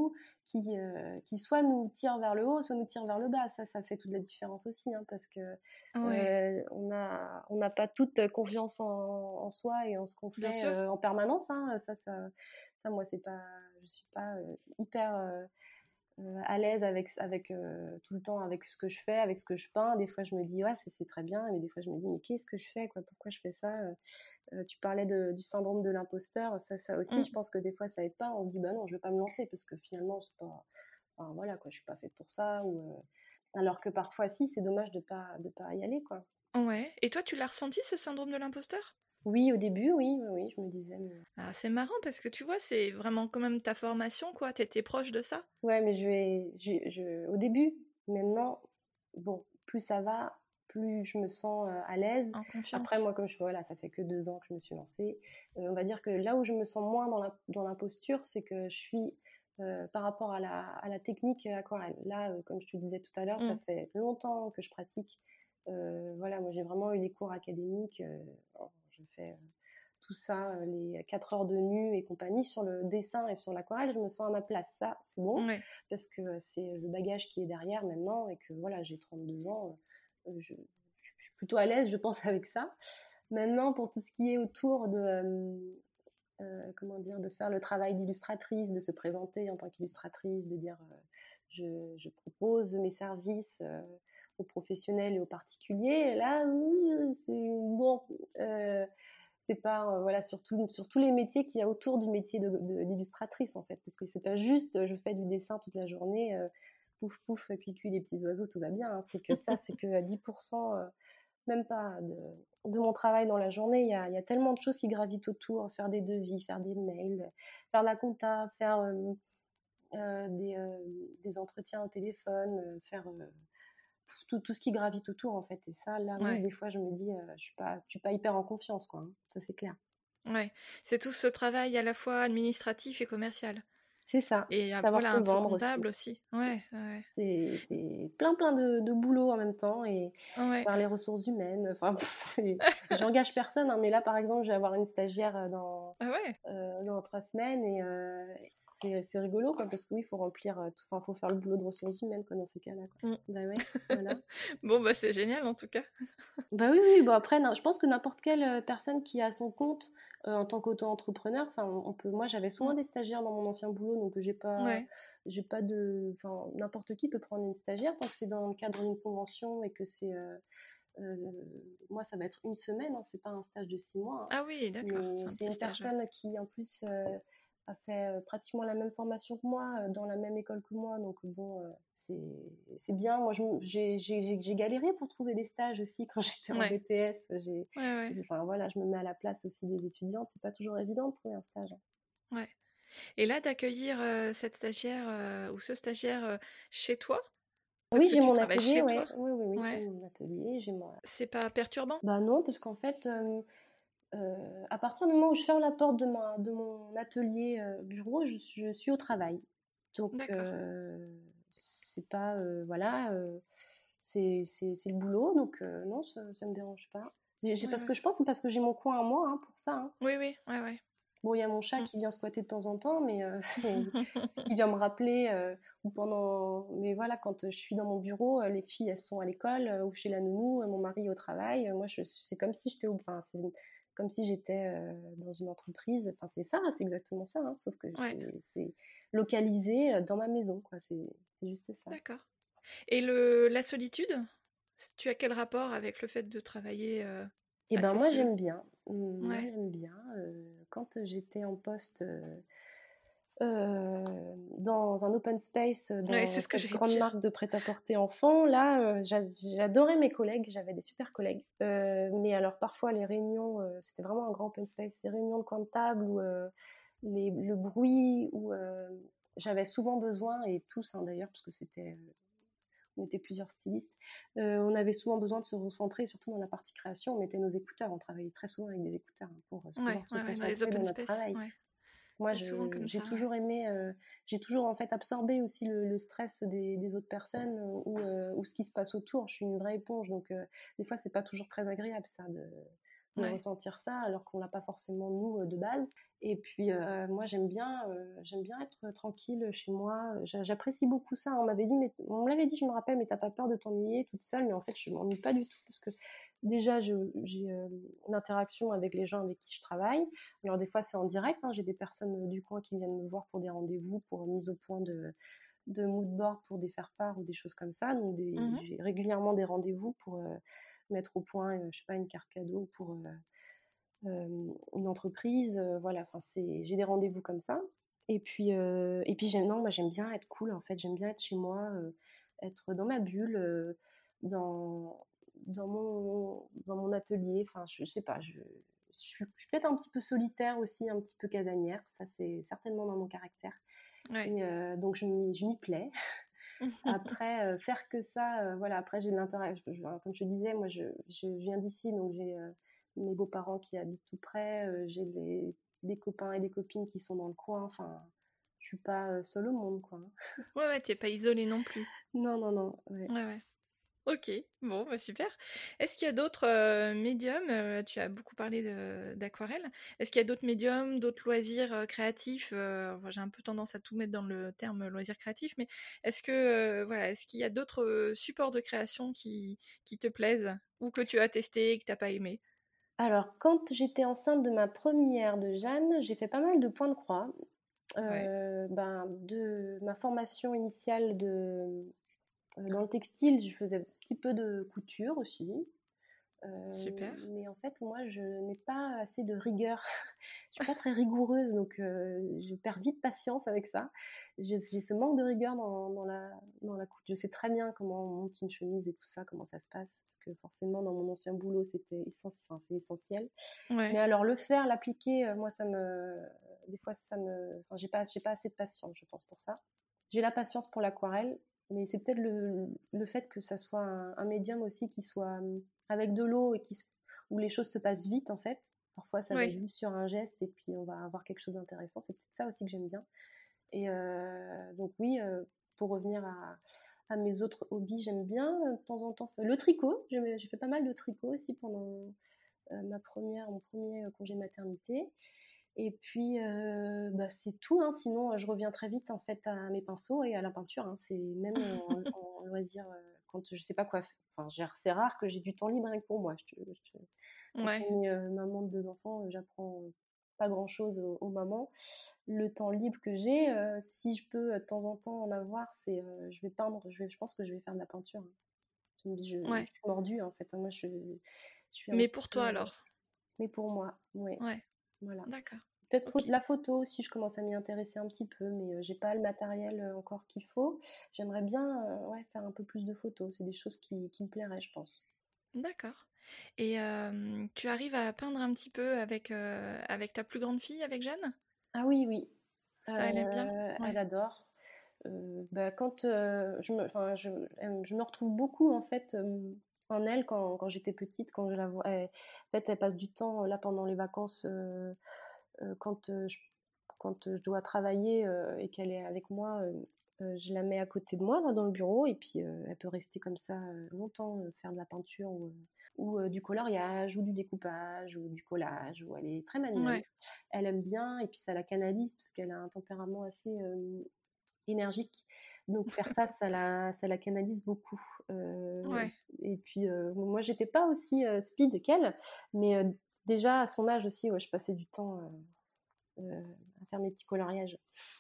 Speaker 2: qui, euh, qui soit nous tire vers le haut, soit nous tire vers le bas. Ça, ça fait toute la différence aussi, hein, parce que
Speaker 3: Ouais,
Speaker 2: euh, on a, on n'a pas toute confiance en, en soi et en ce qu'on
Speaker 3: bien
Speaker 2: fait
Speaker 3: sûr.
Speaker 2: euh, en permanence. Hein. Ça, ça, ça, moi, c'est pas, je suis pas euh, hyper euh, euh, à l'aise avec, avec euh, tout le temps avec ce que je fais, avec ce que je peins. Des fois, je me dis, ouais, c'est, c'est très bien, mais des fois, je me dis, mais qu'est-ce que je fais, quoi? Pourquoi je fais ça? Euh, Tu parlais de, du syndrome de l'imposteur. Ça, ça aussi,
Speaker 3: Mm.
Speaker 2: je pense que des fois, ça aide pas. On se dit, bah non, je vais pas me lancer parce que finalement, c'est pas, enfin, voilà, quoi, je suis pas faite pour ça. Ou, euh, alors que parfois, si, c'est dommage de pas, de pas y aller, quoi.
Speaker 3: Ouais. Et toi, tu l'as ressenti, ce syndrome de l'imposteur?
Speaker 2: Oui, au début, oui, oui, oui, je me disais, mais...
Speaker 3: Ah, c'est marrant parce que tu vois, c'est vraiment quand même ta formation, quoi. T'étais proche de ça?
Speaker 2: Ouais, mais je vais, je, je- au début, maintenant, bon, plus ça va, plus je me sens euh, à l'aise.
Speaker 3: En
Speaker 2: Après,
Speaker 3: confiance?
Speaker 2: moi, comme je voilà, ça fait que deux ans que je me suis lancée. Euh, on va dire que là où je me sens moins dans la, dans l'imposture, c'est que je suis euh, par rapport à la, à la technique aquarelle. Là, euh, comme je te disais tout à l'heure, ça
Speaker 3: Mm.
Speaker 2: fait longtemps que je pratique. Euh, voilà, moi, j'ai vraiment eu des cours académiques. Euh, je fais euh, tout ça, euh, les quatre heures de nu et compagnie, sur le dessin et sur l'aquarelle, je me sens à ma place. Ça, c'est bon,
Speaker 3: Ouais.
Speaker 2: parce que euh, c'est le bagage qui est derrière maintenant, et que voilà, j'ai trente-deux ans, euh, je, je suis plutôt à l'aise, je pense, avec ça. Maintenant, pour tout ce qui est autour de, euh, euh, comment dire, de faire le travail d'illustratrice, de se présenter en tant qu'illustratrice, de dire euh, je, je propose mes services euh, aux professionnels et aux particuliers, là, oui, c'est bon. Euh, c'est pas euh, voilà sur, tout, sur tous les métiers qu'il y a autour du métier de, de, d'illustratrice, en fait, parce que c'est pas juste je fais du dessin toute la journée, euh, pouf pouf, cuicui des petits oiseaux, tout va bien, hein. C'est que ça, c'est que dix pour cent, euh, même pas de, de mon travail dans la journée. Il y a, il y a tellement de choses qui gravitent autour: faire des devis, faire des mails, faire la compta, faire euh, euh, des, euh, des entretiens au téléphone, euh, faire euh, tout, tout ce qui gravite autour, en fait. Et ça, là, oui,
Speaker 3: Ouais.
Speaker 2: des fois, je me dis, euh, je suis pas, je suis pas hyper en confiance, quoi, hein. Ça, c'est clair.
Speaker 3: Ouais. C'est tout ce travail à la fois administratif et commercial.
Speaker 2: C'est ça,
Speaker 3: Et ah,
Speaker 2: savoir
Speaker 3: voilà,
Speaker 2: se
Speaker 3: un peu
Speaker 2: vendre aussi.
Speaker 3: comptable aussi. Ouais, ouais.
Speaker 2: C'est, c'est plein plein de, de boulot en même temps, et
Speaker 3: Ouais.
Speaker 2: faire les ressources humaines. Enfin, c'est... j'engage personne, hein, mais là, par exemple, je vais avoir une stagiaire euh, dans,
Speaker 3: Ah ouais.
Speaker 2: euh, dans trois semaines, et euh, c'est, c'est rigolo, quoi, parce que oui, il faut remplir, euh, tout, enfin, faut faire le boulot de ressources humaines, quoi, dans ces cas-là, quoi.
Speaker 3: Mm.
Speaker 2: Bah ouais, voilà.
Speaker 3: Bon, bah c'est génial en tout cas.
Speaker 2: Bah oui, oui, bon après, non, je pense que n'importe quelle euh, personne qui a son compte euh, en tant qu'auto-entrepreneur, enfin, on peut, moi j'avais souvent
Speaker 3: Mm.
Speaker 2: des stagiaires dans mon ancien boulot, donc j'ai pas,
Speaker 3: Ouais.
Speaker 2: j'ai pas de, enfin, n'importe qui peut prendre une stagiaire tant que c'est dans le cadre d'une convention, et que c'est, euh, euh, moi ça va être une semaine, hein, c'est pas un stage de six mois, hein.
Speaker 3: Ah oui, d'accord,
Speaker 2: Mais
Speaker 3: c'est un
Speaker 2: c'est
Speaker 3: petit
Speaker 2: une
Speaker 3: stage, ouais.
Speaker 2: personne qui en plus euh, a fait euh, pratiquement la même formation que moi, euh, dans la même école que moi, donc bon, euh, c'est c'est bien. Moi, je m- j'ai j'ai- j'ai- j'ai galéré pour trouver des stages aussi quand j'étais en
Speaker 3: Ouais,
Speaker 2: B T S. J'ai,
Speaker 3: ouais, ouais,
Speaker 2: enfin voilà, je me mets à la place aussi des étudiantes. C'est pas toujours évident de trouver un stage, hein.
Speaker 3: ouais. Et là, d'accueillir euh, cette stagiaire euh, ou ce stagiaire euh, chez toi, parce
Speaker 2: Oui,
Speaker 3: que
Speaker 2: j'ai
Speaker 3: tu
Speaker 2: mon
Speaker 3: travailles
Speaker 2: atelier,
Speaker 3: chez toi,
Speaker 2: ouais. Oui, oui, oui, j'ai
Speaker 3: ouais,
Speaker 2: mon atelier, j'ai mon...
Speaker 3: c'est pas perturbant?
Speaker 2: Bah non, parce qu'en fait, euh, euh, à partir du moment où je ferme la porte de, ma, de mon atelier euh, bureau, je, je suis au travail. Donc,
Speaker 3: D'accord.
Speaker 2: euh, c'est pas, euh, voilà, euh, c'est c'est- c'est le boulot, donc euh, non, ça, ça me dérange pas. J'ai- j'ai-
Speaker 3: Ouais,
Speaker 2: parce que
Speaker 3: ouais.
Speaker 2: je pense que parce que j'ai mon coin à moi, hein, pour ça, hein.
Speaker 3: Oui, oui, ouais, ouais.
Speaker 2: Bon, il y a mon chat
Speaker 3: Mm.
Speaker 2: qui vient squatter de temps en temps, mais euh, c'est ce qui vient me rappeler, euh, ou pendant. Mais voilà, quand je suis dans mon bureau, euh, les filles elles sont à l'école euh, ou chez la nounou, euh, mon mari est au travail. euh, moi, je, c'est comme si j'étais, au- enfin, c'est comme si j'étais euh, dans une entreprise. Enfin, c'est ça, hein, c'est exactement ça, hein, sauf que
Speaker 3: Ouais,
Speaker 2: c'est c'est localisé euh, dans ma maison, quoi. C'est c'est juste ça.
Speaker 3: d'accord. Et le, la solitude, c- tu as quel rapport avec le fait de travailler euh,
Speaker 2: Et ben
Speaker 3: assez
Speaker 2: moi
Speaker 3: seul?
Speaker 2: j'aime bien. Hum, Moi
Speaker 3: Ouais,
Speaker 2: j'aime bien. Euh, quand j'étais en poste euh, euh, dans un open space, euh,
Speaker 3: ouais, c'est
Speaker 2: dans
Speaker 3: ce que
Speaker 2: cette
Speaker 3: j'allais
Speaker 2: grande
Speaker 3: dire.
Speaker 2: marque de prêt-à-porter enfant, là, euh, j'a- j'adorais mes collègues, j'avais des super collègues. Euh, mais alors parfois les réunions, euh, c'était vraiment un grand open space, les réunions de coin de table ou euh, les, le bruit, où euh, j'avais souvent besoin, et tous hein, d'ailleurs, parce que c'était, euh, on était plusieurs stylistes, euh, on avait souvent besoin de se recentrer, surtout dans la partie création. On mettait nos écouteurs, on travaillait très souvent avec des écouteurs, hein, pour euh,
Speaker 3: Ouais,
Speaker 2: pouvoir se
Speaker 3: ouais, ouais, dans les
Speaker 2: concentrer dans
Speaker 3: open
Speaker 2: notre
Speaker 3: space,
Speaker 2: travail.
Speaker 3: ouais.
Speaker 2: Moi,
Speaker 3: C'est souvent
Speaker 2: je,
Speaker 3: comme
Speaker 2: j'ai
Speaker 3: ça, ouais.
Speaker 2: toujours aimé, euh, j'ai toujours en fait absorbé aussi le, le stress des, des autres personnes, euh, ou, euh, ou ce qui se passe autour. Je suis une vraie éponge, donc euh, des fois, c'est pas toujours très agréable ça, de, de
Speaker 3: Ouais.
Speaker 2: ressentir ça alors qu'on l'a pas forcément nous de base. Et puis euh, moi j'aime bien, euh, j'aime bien être tranquille chez moi. J'a- J'apprécie beaucoup ça. On m'avait dit, mais on me l'avait dit, je me rappelle, mais t'as pas peur de t'ennuyer toute seule? Mais en fait, je m'ennuie pas du tout parce que déjà je- j'ai euh, une interaction avec les gens avec qui je travaille. Alors des fois c'est en direct, hein. J'ai des personnes du coin qui viennent me voir pour des rendez-vous, pour mise au point de de mood board pour des faire-part ou des choses comme ça. Donc des,
Speaker 3: Mhm.
Speaker 2: j'ai régulièrement des rendez-vous pour euh, mettre au point, euh, je sais pas, une carte cadeau pour euh, euh, une entreprise. Euh, voilà, enfin c'est, j'ai des rendez-vous comme ça. Et puis euh, et puis j'aime, non, moi j'aime bien être cool en fait. J'aime bien être chez moi, euh, être dans ma bulle, euh, dans dans mon dans mon atelier. Enfin je, je sais pas, je je suis, je suis peut-être un petit peu solitaire aussi, un petit peu casanière. Ça c'est certainement dans mon caractère.
Speaker 3: Ouais.
Speaker 2: Et euh, donc je m'y, je m'y plais. Après, euh, faire que ça, euh, voilà, après j'ai de l'intérêt. Je- je- Comme je te disais, moi je, je viens d'ici, donc j'ai euh, mes beaux-parents qui habitent tout près, euh, j'ai des, des copains et des copines qui sont dans le coin. Enfin, je suis pas euh, seule au monde, quoi.
Speaker 3: Ouais, ouais, t'es pas isolée non plus.
Speaker 2: Non, non, non. Ouais.
Speaker 3: Ouais, ouais. Ok, bon, bah super. Est-ce qu'il y a d'autres euh, médiums? euh, Tu as beaucoup parlé de- d'aquarelle. Est-ce qu'il y a d'autres médiums, d'autres loisirs euh, créatifs? euh, moi, j'ai un peu tendance à tout mettre dans le terme loisir créatif, mais est-ce que euh, voilà, est-ce qu'il y a d'autres euh, supports de création qui, qui te plaisent ou que tu as testé et que t'as pas aimé?
Speaker 2: Alors, quand j'étais enceinte de ma première de Jeanne, j'ai fait pas mal de points de croix.
Speaker 3: Ouais,
Speaker 2: Euh, ben, de ma formation initiale de, euh, dans le textile, je faisais un petit peu de couture aussi. Euh,
Speaker 3: super.
Speaker 2: mais en fait, moi, je n'ai pas assez de rigueur. Je suis pas très rigoureuse, donc euh, je perds vite patience avec ça. J'ai j'ai ce manque de rigueur dans, dans la, dans la couture. Je sais très bien comment on monte une chemise et tout ça, comment ça se passe, parce que forcément, dans mon ancien boulot, c'était essentiel, enfin, c'est essentiel. Mais
Speaker 3: Ouais,
Speaker 2: alors, le faire, l'appliquer, euh, moi, ça me, des fois, ça me, enfin, j'ai pas, j'ai pas assez de patience, je pense, pour ça. J'ai la patience pour l'aquarelle, mais c'est peut-être le, le fait que ça soit un, un médium aussi qui soit hum, avec de l'eau et qui se- où les choses se passent vite en fait. Parfois, ça va être
Speaker 3: ouais,
Speaker 2: juste sur un geste et puis on va avoir quelque chose d'intéressant. C'est peut-être ça aussi que j'aime bien. Et euh, donc oui, euh, pour revenir à, à mes autres hobbies, j'aime bien euh, de temps en temps le tricot. J'ai j'ai fait pas mal de tricot aussi pendant euh, ma première, mon premier euh, congé maternité. Et puis, euh, bah, c'est tout. Hein. Sinon, je reviens très vite en fait à mes pinceaux et à la peinture. Hein. C'est même en, en loisir, euh, quand je sais pas quoi faire. Enfin, c'est rare que j'ai du temps libre rien que pour moi. Je te- je te- Quand
Speaker 3: ouais.
Speaker 2: on est euh, maman de deux enfants, euh, j'apprends pas grand-chose aux, aux mamans. Le temps libre que j'ai, euh, si je peux euh, de temps en temps en avoir, c'est euh, je vais peindre. Je, vais, je pense que je vais faire de la peinture. Hein. Je, je- je
Speaker 3: Ouais.
Speaker 2: suis mordue en fait. Hein. Moi, je, je suis un
Speaker 3: Mais
Speaker 2: petit
Speaker 3: pour
Speaker 2: peu.
Speaker 3: toi
Speaker 2: euh,
Speaker 3: alors?
Speaker 2: Mais pour moi, oui.
Speaker 3: Ouais,
Speaker 2: Voilà.
Speaker 3: d'accord.
Speaker 2: Peut-être faut
Speaker 3: Ok.
Speaker 2: de la photo si je commence à m'y intéresser un petit peu, mais euh, j'ai pas le matériel euh, encore qu'il faut. J'aimerais bien euh, ouais, faire un peu plus de photos. C'est des choses qui, qui me plairaient, je pense.
Speaker 3: D'accord. Et euh, tu arrives à peindre un petit peu avec, euh, avec ta plus grande fille, avec Jeanne?
Speaker 2: Ah oui, oui.
Speaker 3: Ça, elle aime bien?
Speaker 2: Euh, elle
Speaker 3: Ouais.
Speaker 2: adore. Euh, bah, quand euh, je, me, enfin, je, elle- je me retrouve beaucoup en fait euh, en elle quand, quand j'étais petite, quand je la vois. Elle- en fait, elle passe du temps là pendant les vacances euh, euh, quand euh, je, quand je dois travailler euh, et qu'elle est avec moi. euh, euh, je la mets à côté de moi là, dans le bureau et puis euh, elle peut rester comme ça euh, longtemps, euh, faire de la peinture ou, euh, ou euh, du coloriage ou du découpage ou du collage, ou elle est très manuelle.
Speaker 3: Ouais.
Speaker 2: Elle aime bien et puis ça la canalise parce qu'elle a un tempérament assez euh, énergique. Donc faire ça, ça la, ça la canalise beaucoup. Euh,
Speaker 3: Ouais.
Speaker 2: et puis euh, moi, j'étais pas aussi euh, speed qu'elle, mais euh, déjà à son âge aussi, ouais, je passais du temps euh, euh, à faire mes petits coloriages.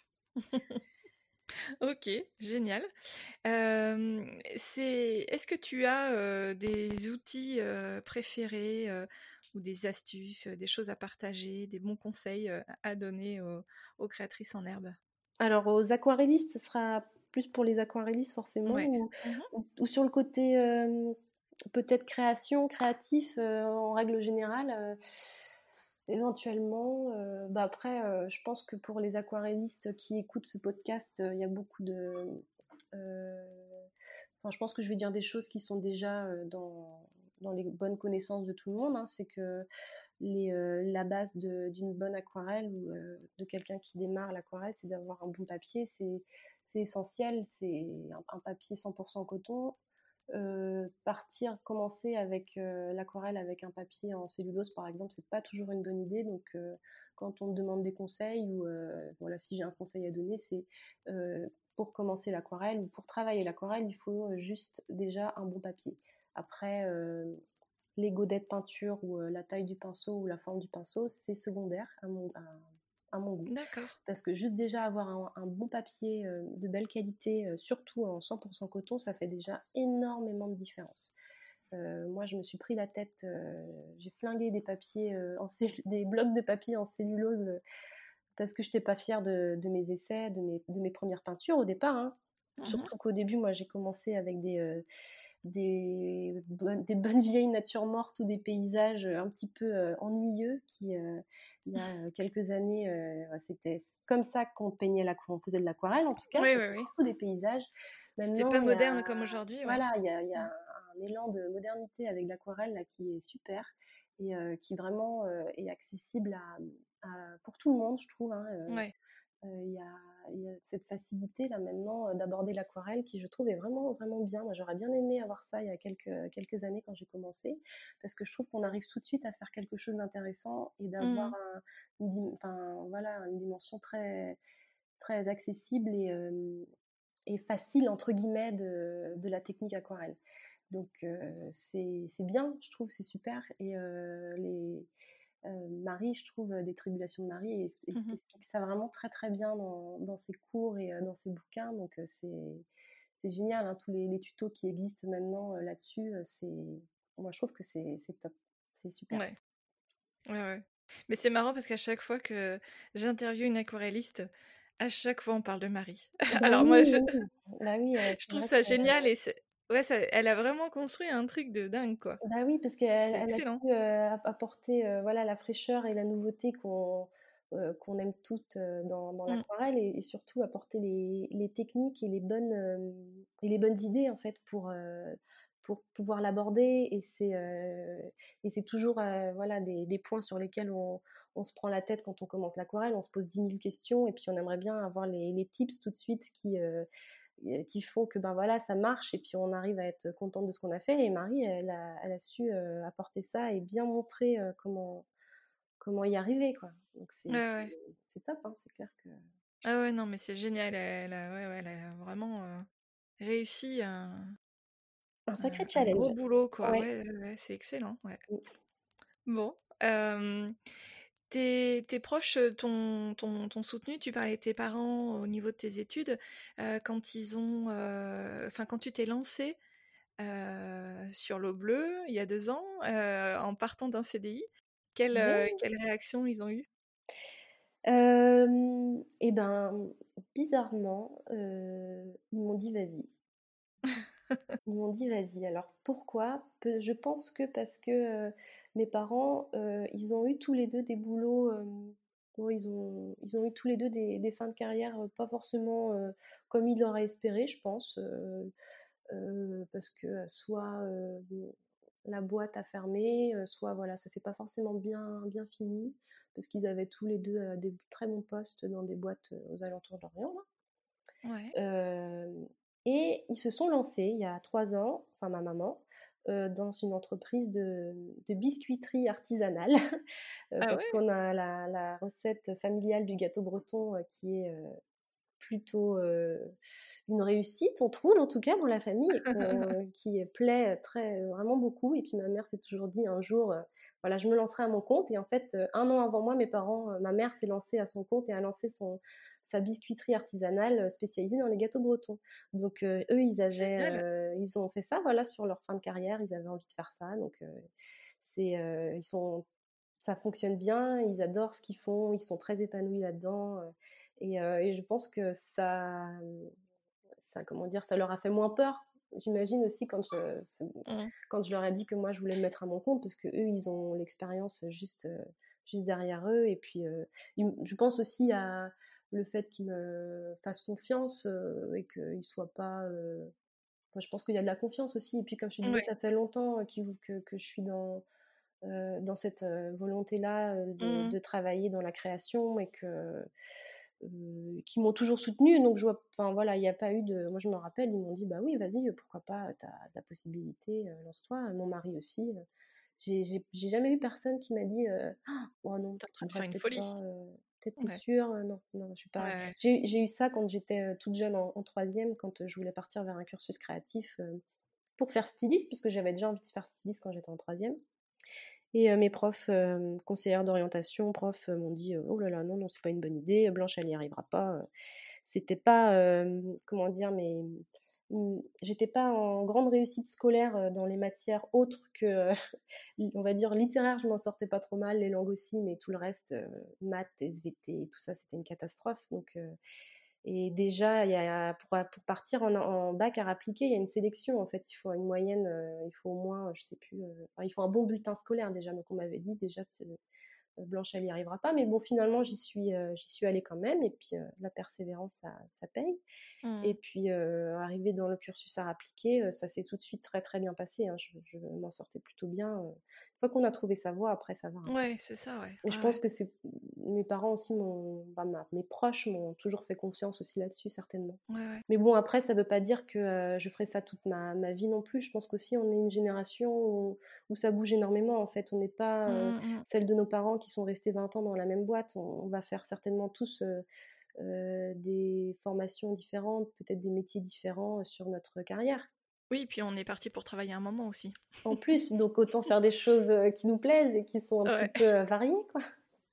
Speaker 3: Ok, génial. Euh, c'est... Est-ce que tu as euh, des outils euh, préférés euh, ou des astuces, euh, des choses à partager, des bons conseils euh, à donner aux, aux créatrices en herbe?
Speaker 2: Alors aux aquarellistes, ce sera plus pour les aquarellistes forcément,
Speaker 3: Ouais.
Speaker 2: ou,
Speaker 3: Mhm.
Speaker 2: ou, ou sur le côté euh, peut-être création, créatif euh, en règle générale. Euh, éventuellement, euh, bah après, euh, je pense que pour les aquarellistes qui écoutent ce podcast, euh, il y a beaucoup de. euh, Enfin, je pense que je vais dire des choses qui sont déjà euh, dans, dans les bonnes connaissances de tout le monde. Hein. C'est que les, euh, la base de- d'une bonne aquarelle ou euh, de quelqu'un qui démarre l'aquarelle, c'est d'avoir un bon papier. C'est, c'est essentiel. C'est un, un papier cent pour cent coton, Euh, partir, commencer avec euh, l'aquarelle avec un papier en cellulose par exemple, c'est pas toujours une bonne idée. Donc euh, quand on me demande des conseils ou euh, voilà, si j'ai un conseil à donner, c'est euh, pour commencer l'aquarelle ou pour travailler l'aquarelle, il faut juste déjà un bon papier. Après, euh, les godets de peinture ou euh, la taille du pinceau ou la forme du pinceau, c'est secondaire à mon, à, à mon goût.
Speaker 3: D'accord.
Speaker 2: Parce que juste déjà avoir un, un bon papier euh, de belle qualité, euh, surtout en cent pour cent coton, ça fait déjà énormément de différence. Euh, moi, je me suis pris la tête, euh, j'ai flingué des papiers, euh, en cellu- des blocs de papier en cellulose euh, parce que je n'étais pas fière de, de mes essais, de mes, de mes premières peintures au départ. Hein.
Speaker 3: Mhm.
Speaker 2: Surtout qu'au début, moi, j'ai commencé avec des, euh, des, bonnes, des bonnes vieilles natures mortes ou des paysages un petit peu euh, ennuyeux qui, euh, il y a quelques années, euh, c'était comme ça qu'on peignait la, qu'on faisait de l'aquarelle. En tout cas,
Speaker 3: Oui,
Speaker 2: c'était
Speaker 3: oui, oui.
Speaker 2: surtout des paysages.
Speaker 3: C'était
Speaker 2: Maintenant,
Speaker 3: pas
Speaker 2: il y a,
Speaker 3: moderne comme aujourd'hui, ouais.
Speaker 2: voilà, il y a, il y a
Speaker 3: Mm.
Speaker 2: un, un élan de modernité avec l'aquarelle là, qui est super et euh, qui vraiment euh, est accessible à, à, pour tout le monde, je trouve. Hein, euh,
Speaker 3: Ouais.
Speaker 2: il euh, y, y a cette facilité là maintenant euh, d'aborder l'aquarelle qui je trouve est vraiment vraiment bien. Moi j'aurais bien aimé avoir ça il y a quelques, quelques années quand j'ai commencé parce que je trouve qu'on arrive tout de suite à faire quelque chose d'intéressant et d'avoir
Speaker 3: Mm.
Speaker 2: un, une, enfin, voilà, une dimension très, très accessible et, euh, et facile entre guillemets de, de la technique aquarelle. Donc euh, c'est, c'est bien, je trouve, c'est super. Et euh, les, euh, Marie, je trouve, des Tribulations de Marie, et, et,
Speaker 3: Mhm.
Speaker 2: explique ça vraiment très très bien dans, dans ses cours et euh, dans ses bouquins. Donc euh, c'est, c'est génial, hein, tous les, les tutos qui existent maintenant euh, là-dessus. Euh, c'est, moi, je trouve que c'est, c'est top, c'est super.
Speaker 3: Ouais. Ouais, ouais. Mais c'est marrant parce qu'à chaque fois que j'interviewe une aquarelliste, à chaque fois on parle de Marie.
Speaker 2: Bah
Speaker 3: Alors moi,
Speaker 2: oui,
Speaker 3: je,
Speaker 2: oui. Bah oui, euh,
Speaker 3: je
Speaker 2: c'est
Speaker 3: trouve
Speaker 2: vrai
Speaker 3: ça
Speaker 2: que
Speaker 3: génial et c'est... Ouais, ça... elle a vraiment construit un truc de dingue, quoi.
Speaker 2: bah oui, parce qu'elle
Speaker 3: C'est
Speaker 2: elle a
Speaker 3: excellent.
Speaker 2: su euh, apporter euh, voilà, la fraîcheur et la nouveauté qu'on euh, qu'on aime toutes euh, dans, dans
Speaker 3: Mm.
Speaker 2: l'aquarelle et, et surtout apporter les, les techniques et les bonnes, euh, et les bonnes idées en fait pour, euh, pour pouvoir l'aborder. Et c'est euh, et c'est toujours euh, voilà, des, des points sur lesquels on, on se prend la tête quand on commence l'aquarelle. On se pose dix mille questions et puis on aimerait bien avoir les, les tips tout de suite qui... Euh, qui font que ben voilà, ça marche et puis on arrive à être contente de ce qu'on a fait. Et Marie, elle a, elle a su euh, apporter ça et bien montrer euh, comment, comment y arriver, quoi. Donc c'est,
Speaker 3: Ouais, ouais.
Speaker 2: c'est, c'est top, hein, c'est clair que...
Speaker 3: Ah ouais, non, mais c'est génial. Elle a, ouais, ouais, elle a vraiment euh, réussi un,
Speaker 2: Un sacré
Speaker 3: un, un
Speaker 2: challenge.
Speaker 3: gros boulot, quoi.
Speaker 2: Ouais.
Speaker 3: Ouais, ouais, ouais, c'est excellent. Ouais. Bon. Euh, tes, tes proches t'ont, t'ont, t'ont soutenu, tu parlais de tes parents au niveau de tes études, euh, quand ils ont, euh, enfin quand tu t'es lancée euh, sur l'eau bleue il y a deux ans, euh, en partant d'un C D I, quelle, euh,
Speaker 2: Ouais.
Speaker 3: quelle réaction ils ont eu?
Speaker 2: Euh, et ben, bizarrement, euh, ils m'ont dit vas-y. Ils m'ont dit vas-y. Alors pourquoi? Peu- Je pense que parce que euh, mes parents, euh, ils ont eu tous les deux des boulots, euh, bon, ils ont, ils ont eu tous les deux des, des fins de carrière euh, pas forcément euh, comme ils l'auraient espéré, je pense, euh, euh, parce que euh, soit euh, la boîte a fermé, euh, soit voilà, ça s'est pas forcément bien, bien fini, parce qu'ils avaient tous les deux euh, des très bons postes dans des boîtes euh, aux alentours de Lorient, là.
Speaker 3: Ouais.
Speaker 2: Euh, et ils se sont lancés il y a trois ans, enfin ma maman, euh, dans une entreprise de, de biscuiterie artisanale, euh,
Speaker 3: Ah
Speaker 2: parce
Speaker 3: ouais?
Speaker 2: qu'on a la, la recette familiale du gâteau breton euh, qui est euh, plutôt euh, une réussite, on trouve en tout cas dans la famille, et qu'on- qui plaît très vraiment beaucoup. Et puis ma mère s'est toujours dit un jour, euh, voilà, je me lancerai à mon compte. Et en fait, euh, un an avant moi, mes parents, euh, ma mère s'est lancée à son compte et a lancé son sa biscuiterie artisanale euh, spécialisée dans les gâteaux bretons. Donc euh, eux, ils avaient,
Speaker 3: Génial.
Speaker 2: euh, ils ont fait ça, voilà, sur leur fin de carrière, ils avaient envie de faire ça. Donc euh, c'est, euh, ils sont ça fonctionne bien, ils adorent ce qu'ils font, ils sont très épanouis là-dedans. euh, Et, euh, et je pense que ça, ça, comment dire, ça leur a fait moins peur. J'imagine aussi quand je,
Speaker 3: Mm.
Speaker 2: quand je leur ai dit que moi je voulais me mettre à mon compte, parce que eux ils ont l'expérience juste, euh, juste derrière eux. Et puis euh, ils- je pense aussi à le fait qu'ils me fassent confiance euh, et qu'ils soient pas. euh, Enfin, je pense qu'il y a de la confiance aussi. Et puis comme je te disais,
Speaker 3: Ouais.
Speaker 2: ça fait longtemps qu'il- que, que je suis dans, euh, dans cette euh, volonté-là euh, de,
Speaker 3: Mm.
Speaker 2: de travailler dans la création et que euh, qui m'ont toujours soutenue. Donc, je vois, enfin, voilà, il n'y a pas eu de... Moi, je me rappelle, ils m'ont dit, bah oui, vas-y, pourquoi pas, tu as la possibilité, euh, lance-toi. Mon mari aussi. euh. J'ai, j'ai, j'ai jamais eu personne qui m'a dit, euh, oh non,
Speaker 3: T'es en
Speaker 2: tu
Speaker 3: train de
Speaker 2: devrais
Speaker 3: faire une
Speaker 2: peut-être
Speaker 3: folie.
Speaker 2: pas... euh, Peut-être t'es
Speaker 3: Ouais,
Speaker 2: sûre euh, Non, non, je suis pas...
Speaker 3: ouais,
Speaker 2: J'ai, j'ai eu ça quand j'étais euh, toute jeune en, en troisième, quand euh, je voulais partir vers un cursus créatif euh, pour faire styliste, puisque j'avais déjà envie de faire styliste quand j'étais en troisième. Et euh, mes profs, euh, conseillères d'orientation, profs, euh, m'ont dit euh, oh là là, non, non, c'est pas une bonne idée, Blanche, elle n'y arrivera pas. Euh, C'était pas, euh, comment dire, mais mm, j'étais pas en grande réussite scolaire euh, dans les matières autres que, euh, on va dire, littéraire, je m'en sortais pas trop mal, les langues aussi, mais tout le reste, euh, maths, S V T, tout ça, c'était une catastrophe. Donc, euh, et déjà, il y a, pour, pour partir en, en bac à appliquer, il y a une sélection. En fait, il faut une moyenne, euh, il faut au moins, je sais plus, euh, enfin, il faut un bon bulletin scolaire déjà. Donc, on m'avait dit déjà que Blanche, elle n'y arrivera pas. Mais bon, finalement, j'y suis, euh, j'y suis allée quand même. Et puis, euh, la persévérance, ça, ça paye.
Speaker 3: mmh.
Speaker 2: Et puis, euh, arrivé dans le cursus à appliquer, euh, ça s'est tout de suite très, très bien passé. Hein. Je, je m'en sortais plutôt bien. Euh. Une fois qu'on a trouvé sa voie, après, ça va. Hein.
Speaker 3: Ouais, c'est ça, ouais.
Speaker 2: Et
Speaker 3: Ouais,
Speaker 2: je pense
Speaker 3: ouais.
Speaker 2: que c'est mes parents aussi, m'ont, bah, ma- mes proches m'ont toujours fait confiance aussi là-dessus, certainement.
Speaker 3: Ouais, ouais.
Speaker 2: Mais bon, après, ça ne veut pas dire que euh, je ferai ça toute ma, ma vie non plus. Je pense qu'aussi, on est une génération où, où ça bouge énormément. En fait, on n'est pas
Speaker 3: Mmh,
Speaker 2: euh,
Speaker 3: mmh, mmh.
Speaker 2: celle de nos parents qui sont restés vingt ans dans la même boîte. On, on va faire certainement tous euh, euh, des formations différentes, peut-être des métiers différents euh, sur notre carrière.
Speaker 3: Oui, puis on est parti pour travailler un moment aussi.
Speaker 2: En plus, donc autant faire des choses euh, qui nous plaisent et qui sont un petit
Speaker 3: Ouais,
Speaker 2: peu euh, variées, quoi.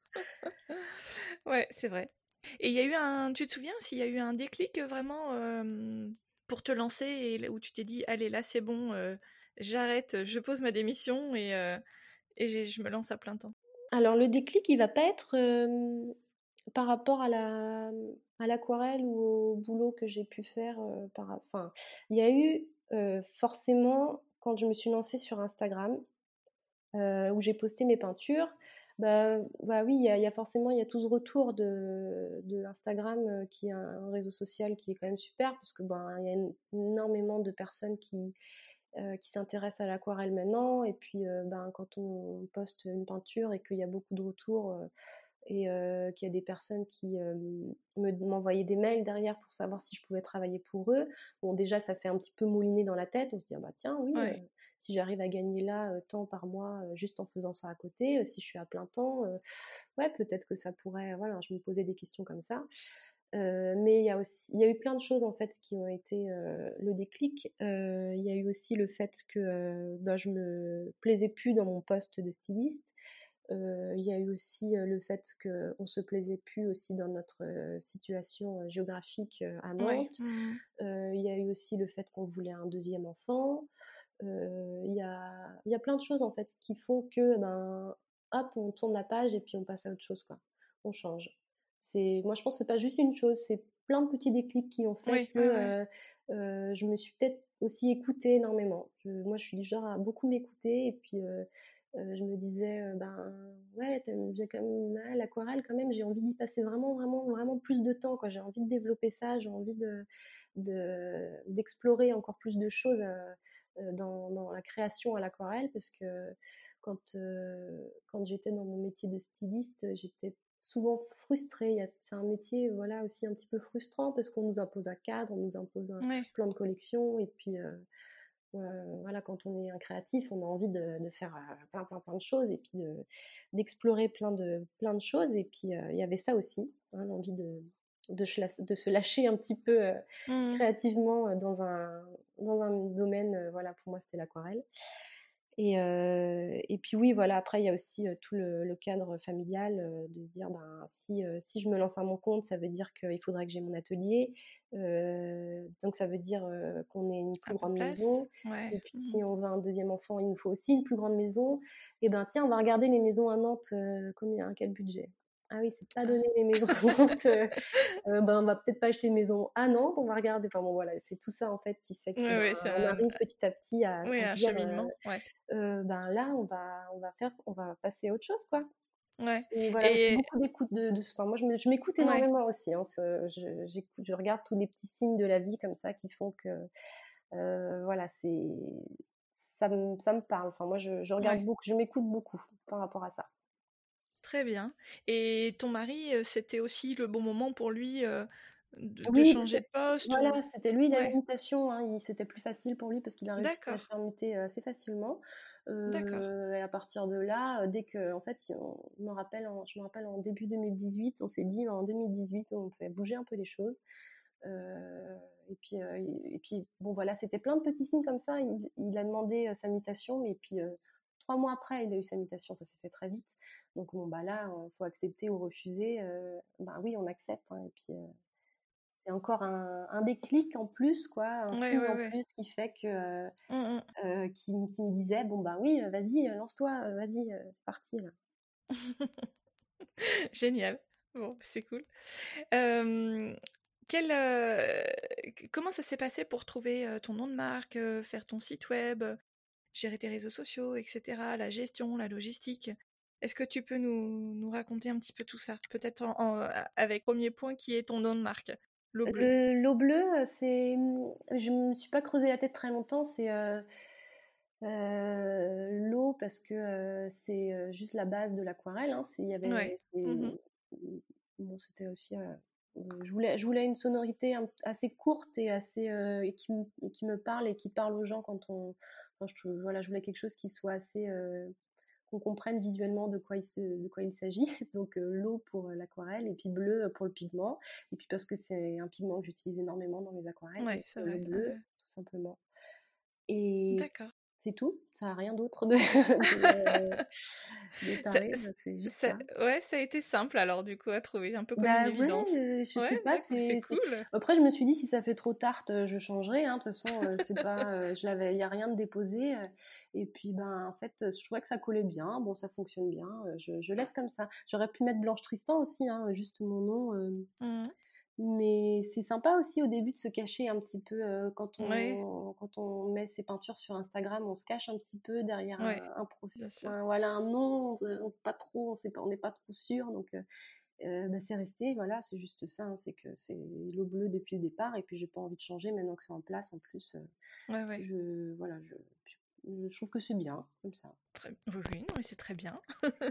Speaker 3: ouais, c'est vrai. Et il y a eu un, tu te souviens s'il y a eu un déclic euh, vraiment euh, pour te lancer et là où tu t'es dit, allez, là c'est bon, euh, j'arrête, je pose ma démission et, euh, et j'ai- je me lance à plein temps.
Speaker 2: Alors, le déclic, il va pas être euh, par rapport à la, à l'aquarelle ou au boulot que j'ai pu faire. euh, par, enfin, il y a eu euh, forcément, quand je me suis lancée sur Instagram, euh, où j'ai posté mes peintures, bah, bah oui, il y, a, il y a forcément, il y a tout ce retour de, de Instagram, euh, qui est un, un réseau social qui est quand même super, parce que ben, il y a une- énormément de personnes qui, euh, qui s'intéressent à l'aquarelle maintenant. Et puis, euh, ben, quand on poste une peinture et qu'il y a beaucoup de retours, euh, et euh, qu'il y a des personnes qui euh, me, m'envoyaient des mails derrière pour savoir si je pouvais travailler pour eux, bon, déjà, ça fait un petit peu mouliner dans la tête. On se dit, ah bah tiens, oui, euh,
Speaker 3: Ouais.
Speaker 2: si j'arrive à gagner là euh, tant par mois euh, juste en faisant ça à côté, euh, si je suis à plein temps, euh, ouais, peut-être que ça pourrait. Voilà, je me posais des questions comme ça. Euh, mais il y a aussi, il y a eu plein de choses en fait qui ont été euh, le déclic. Euh, il y a eu aussi le fait que euh, ben, je me plaisais plus dans mon poste de styliste. Euh, il y a eu aussi euh, le fait qu'on se plaisait plus aussi dans notre euh, situation euh, géographique euh, à
Speaker 3: Ouais.
Speaker 2: Nantes.
Speaker 3: Mmh.
Speaker 2: Euh, il y a eu aussi le fait qu'on voulait un deuxième enfant. Euh, il y a, il y a plein de choses en fait qui font que ben hop, on tourne la page et puis on passe à autre chose, quoi. On change. C'est, moi je pense que c'est pas juste une chose, c'est plein de petits déclics qui ont fait
Speaker 3: Oui,
Speaker 2: que
Speaker 3: ouais, ouais.
Speaker 2: euh, euh, je me suis peut-être aussi écoutée énormément. Je- moi je suis du genre à beaucoup m'écouter et puis euh, euh, je me disais euh, ben ouais, t'aimes bien quand même ouais, l'aquarelle quand même, j'ai envie d'y passer vraiment vraiment vraiment plus de temps, quoi. J'ai envie de développer ça, j'ai envie de, de d'explorer encore plus de choses euh, euh, dans, dans la création à l'aquarelle, parce que quand, euh, quand j'étais dans mon métier de styliste, j'étais souvent frustrée. Il y a- C'est un métier, voilà, aussi un petit peu frustrant parce qu'on nous impose un cadre, on nous impose un
Speaker 3: Ouais.
Speaker 2: plan de collection et puis euh, euh, voilà, quand on est un créatif, on a envie de, de faire euh, plein plein plein de choses et puis de, d'explorer plein de, plein de choses. Et puis euh, il y avait ça aussi, hein, l'envie de, de, de se lâcher un petit peu euh,
Speaker 3: Mmh.
Speaker 2: créativement euh, dans un, dans un domaine. Euh, voilà, pour moi, c'était l'aquarelle. Et, euh, et puis oui, voilà, après, il y a aussi euh, tout le, le cadre familial, euh, de se dire, ben, si, euh, si je me lance à mon compte, ça veut dire qu'il faudrait que j'ai mon atelier. Euh, donc ça veut dire euh, qu'on ait une plus
Speaker 3: Un peu de
Speaker 2: grande
Speaker 3: place.
Speaker 2: maison.
Speaker 3: Ouais.
Speaker 2: Et puis
Speaker 3: Mmh.
Speaker 2: si on veut un deuxième enfant, il nous faut aussi une plus grande maison. Et ben tiens, on va regarder les maisons à Nantes, euh, combien, quel budget? Ah oui, c'est pas
Speaker 3: Ah.
Speaker 2: donné les maisons à Nantes. euh, euh, ben, on va peut-être pas acheter une maison à Nantes, on va regarder. Enfin bon, voilà, c'est tout ça en fait qui fait que
Speaker 3: Ouais,
Speaker 2: ben,
Speaker 3: ouais, c'est
Speaker 2: on
Speaker 3: un,
Speaker 2: arrive petit à petit à,
Speaker 3: ouais,
Speaker 2: à
Speaker 3: un
Speaker 2: dire, euh,
Speaker 3: cheminement. Ouais.
Speaker 2: euh, ben là, on va, on va faire, on va passer à autre chose, quoi.
Speaker 3: Ouais.
Speaker 2: Et voilà, c'est
Speaker 3: Et
Speaker 2: beaucoup d'écoute de, de enfin, moi, je, me- je m'écoute
Speaker 3: ouais.
Speaker 2: énormément aussi. Hein, ce- je, j'écoute, je regarde tous les petits signes de la vie comme ça qui font que, euh, voilà, c'est, ça me, ça me parle. Enfin, moi, je, je regarde
Speaker 3: Ouais.
Speaker 2: beaucoup, je m'écoute beaucoup par rapport à ça.
Speaker 3: Très bien. Et ton mari, heu, c'était aussi le bon moment pour lui, heu, de de
Speaker 2: Oui, parce
Speaker 3: changer
Speaker 2: que
Speaker 3: de poste ou?
Speaker 2: voilà, c'était lui, il a une
Speaker 3: Ouais,
Speaker 2: mutation, hein, il c'était plus facile pour lui parce qu'il a réussi à se
Speaker 3: d'accord,
Speaker 2: faire muter, heu, assez facilement.
Speaker 3: d'accord.
Speaker 2: Heu et à partir de là, heu, dès que en fait, il on me rappelle en je me rappelle en début deux mille dix-huit, on s'est dit en deux mille dix-huit, on fait bouger un peu les choses. Heu et puis, heu et et puis bon voilà, c'était plein de petits signes comme ça. Il il a demandé, heu, sa mutation et puis, heu, trois mois après, il a eu sa mutation, ça s'est fait très vite. Donc bon, bah là, il faut accepter ou refuser, heu, bah oui, on accepte, hein et puis, heu c'est encore un, un déclic en plus, quoi, un
Speaker 3: Ouais,
Speaker 2: signe
Speaker 3: ouais,
Speaker 2: en
Speaker 3: ouais.
Speaker 2: plus qui fait que, euh,
Speaker 3: Mmh mh.
Speaker 2: euh, qui, qui me disait, bon bah oui, euh, vas-y, euh, lance-toi, euh, vas-y, euh, c'est parti là.
Speaker 3: Génial. Bon, bah, c'est cool. Hem, quel, heu, c comment ça s'est passé pour trouver, heu, ton nom de marque, heu, faire ton site web, heu, gérer tes réseaux sociaux et cetera, la gestion, la logistique? Est-ce que tu peux nous nous raconter un petit peu tout ça? Peut-être en en a avec premier point qui est ton nom de marque, L'eau bleue?
Speaker 2: Le, l'eau bleue, euh, c'est, je me suis pas creusé la tête très longtemps, c'est euh, euh, l'eau parce que euh, c'est euh, juste la base de l'aquarelle. Hein, c'est, il y
Speaker 3: Ouais.
Speaker 2: avait, c'est-
Speaker 3: Mmh.
Speaker 2: bon, c'était aussi, euh, euh, je voulais, je voulais une sonorité un- assez courte et assez euh, et qui, me- et qui me parle et qui parle aux gens quand on, enfin, je, voilà, je voulais quelque chose qui soit assez euh, qu'on comprenne visuellement de quoi il, se, de quoi il s'agit. Donc euh, l'eau pour euh, l'aquarelle et puis bleu pour le pigment. Et puis parce que c'est un pigment que j'utilise énormément dans mes aquarelles,
Speaker 3: Ouais,
Speaker 2: donc
Speaker 3: c'est
Speaker 2: euh, le
Speaker 3: vrai. Hein,
Speaker 2: bleu
Speaker 3: hein.
Speaker 2: tout simplement. Et
Speaker 3: D'accord.
Speaker 2: c'est tout, ça n'a rien d'autre de, de, de
Speaker 3: Ça
Speaker 2: taré,
Speaker 3: ç
Speaker 2: c'est juste
Speaker 3: ça
Speaker 2: ça.
Speaker 3: ouais, ça a été simple alors du coup à trouver, un peu comme une
Speaker 2: Bah ouais,
Speaker 3: évidence.
Speaker 2: euh, je
Speaker 3: Ouais,
Speaker 2: sais pas,
Speaker 3: d'accord, c'est
Speaker 2: c'est, c'est...
Speaker 3: cool.
Speaker 2: Après je me suis dit si ça fait trop tarte, euh, je changerai, hein. De toute façon, euh, c'est pas, euh, je l'avais, il y a rien de déposé. euh, Et puis ben en fait, euh, je trouvais que ça collait bien, bon ça fonctionne bien, euh, je, je laisse comme ça. J'aurais pu mettre Blanche Tristan aussi, hein, juste mon nom. euh,
Speaker 3: Mmh.
Speaker 2: Mais c'est sympa aussi au début de se cacher un petit peu euh, quand
Speaker 3: Ouais,
Speaker 2: on quand on met ses peintures sur Instagram, on se cache un petit peu derrière
Speaker 3: ouais,
Speaker 2: un, un profil,
Speaker 3: bien sûr.
Speaker 2: un- voilà un nom, euh, pas trop, on sait pas, on n'est pas trop sûr, donc euh, euh, bah, c'est resté, voilà, c'est juste ça, hein, c'est que c'est l'eau bleue depuis le départ et puis j'ai pas envie de changer maintenant que c'est en place. En plus, euh,
Speaker 3: Ouais, ouais.
Speaker 2: je voilà, je, je, je trouve que c'est bien comme ça.
Speaker 3: Très oui, oui, non mais c'est très bien.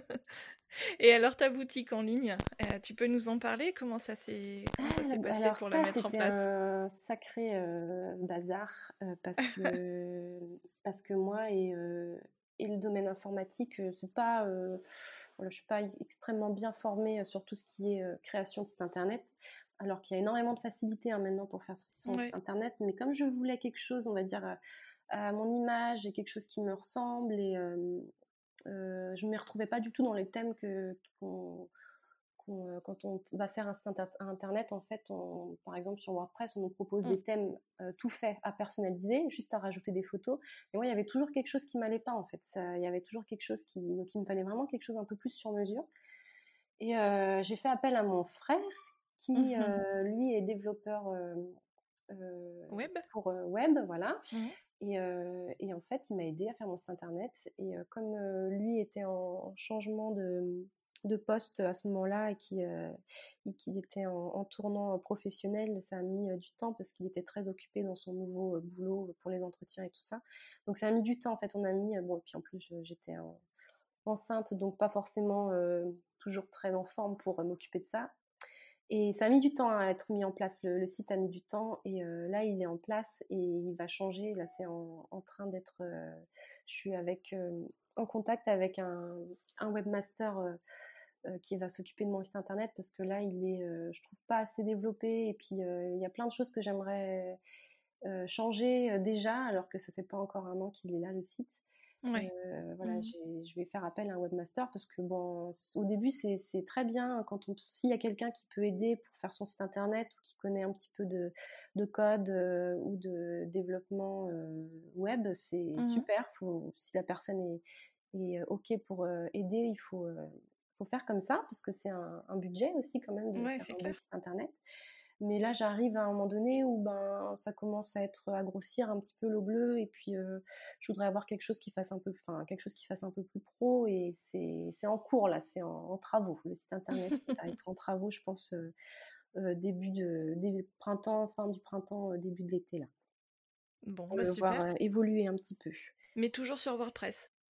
Speaker 3: Et alors ta boutique en ligne, heu, tu peux nous en parler? Comment ça s'est comment ça s'est
Speaker 2: Ah,
Speaker 3: passé
Speaker 2: alors
Speaker 3: pour la
Speaker 2: ça,
Speaker 3: mettre en
Speaker 2: c'était
Speaker 3: place?
Speaker 2: un sacré euh, bazar euh, parce que parce que moi et, euh, et le domaine informatique, euh, c'est pas, euh, voilà, je suis pas extrêmement bien formée euh, sur tout ce qui est euh, création de site internet, alors qu'il y a énormément de facilité hein, maintenant pour faire son site
Speaker 3: Ouais.
Speaker 2: internet. Mais comme je voulais quelque chose, on va dire à, à mon image et quelque chose qui me ressemble et euh, euh, je ne m'y retrouvais pas du tout dans les thèmes que qu'on qu'on, euh, quand on va faire un site inter- internet, en fait, on, par exemple sur WordPress, on nous propose
Speaker 3: Mmh.
Speaker 2: des thèmes euh, tout faits à personnaliser, juste à rajouter des photos. Et moi, il y avait toujours quelque chose qui m'allait pas, en fait. Ça, il y avait toujours quelque chose qui, donc il me fallait vraiment quelque chose un peu plus sur mesure. Et euh, j'ai fait appel à mon frère, qui
Speaker 3: Mmh.
Speaker 2: euh, lui est développeur euh, euh,
Speaker 3: Web?
Speaker 2: pour euh, web, voilà.
Speaker 3: Mmh.
Speaker 2: Et, euh, et en fait, il m'a aidé à faire mon site internet. Et euh, comme euh, lui était en, en changement de, de poste à ce moment-là et qu'il euh, qu'il était en, en tournant professionnel, ça a mis euh, du temps parce qu'il était très occupé dans son nouveau euh, boulot pour les entretiens et tout ça. Donc ça a mis du temps en fait. On a mis, euh, bon, et puis en plus je- j'étais en- enceinte, donc pas forcément euh, toujours très en forme pour euh, m'occuper de ça. Et ça a mis du temps à être mis en place, le, le site a mis du temps et euh, là il est en place et il va changer. Là c'est en, en train d'être, euh, je suis avec, euh, en contact avec un, un webmaster euh, euh, qui va s'occuper de mon site internet parce que là il est, euh, je trouve pas assez développé et puis euh, il y a plein de choses que j'aimerais euh, changer euh, déjà alors que ça fait pas encore un an qu'il est là le site.
Speaker 3: Ouais.
Speaker 2: Euh, voilà,
Speaker 3: Mmh.
Speaker 2: j'ai- je vais faire appel à un webmaster parce que bon, au début c'est c'est très bien quand on s'il y a quelqu'un qui peut aider pour faire son site internet ou qui connaît un petit peu de, de code euh, ou de développement euh, web, c'est
Speaker 3: Mmh.
Speaker 2: super. Faut, si la personne est, est ok pour euh, aider, il faut, euh, faut faire comme ça parce que c'est un, un budget aussi quand même de
Speaker 3: Ouais,
Speaker 2: faire
Speaker 3: c'est
Speaker 2: un bon
Speaker 3: clair.
Speaker 2: site internet. Mais là, j'arrive à un moment donné où ben, ça commence à être à grossir un petit peu l'eau bleue et puis euh, je voudrais avoir quelque chose qui fasse un peu, enfin quelque chose qui fasse un peu plus pro et c'est c'est en cours là, c'est en, en travaux. Le site internet il va être en travaux, je pense euh, euh, début de début printemps, fin du printemps, euh, début de l'été là,
Speaker 3: Bon,
Speaker 2: pour
Speaker 3: bah,
Speaker 2: le voir
Speaker 3: super.
Speaker 2: euh, évoluer un petit peu.
Speaker 3: Mais toujours sur WordPress?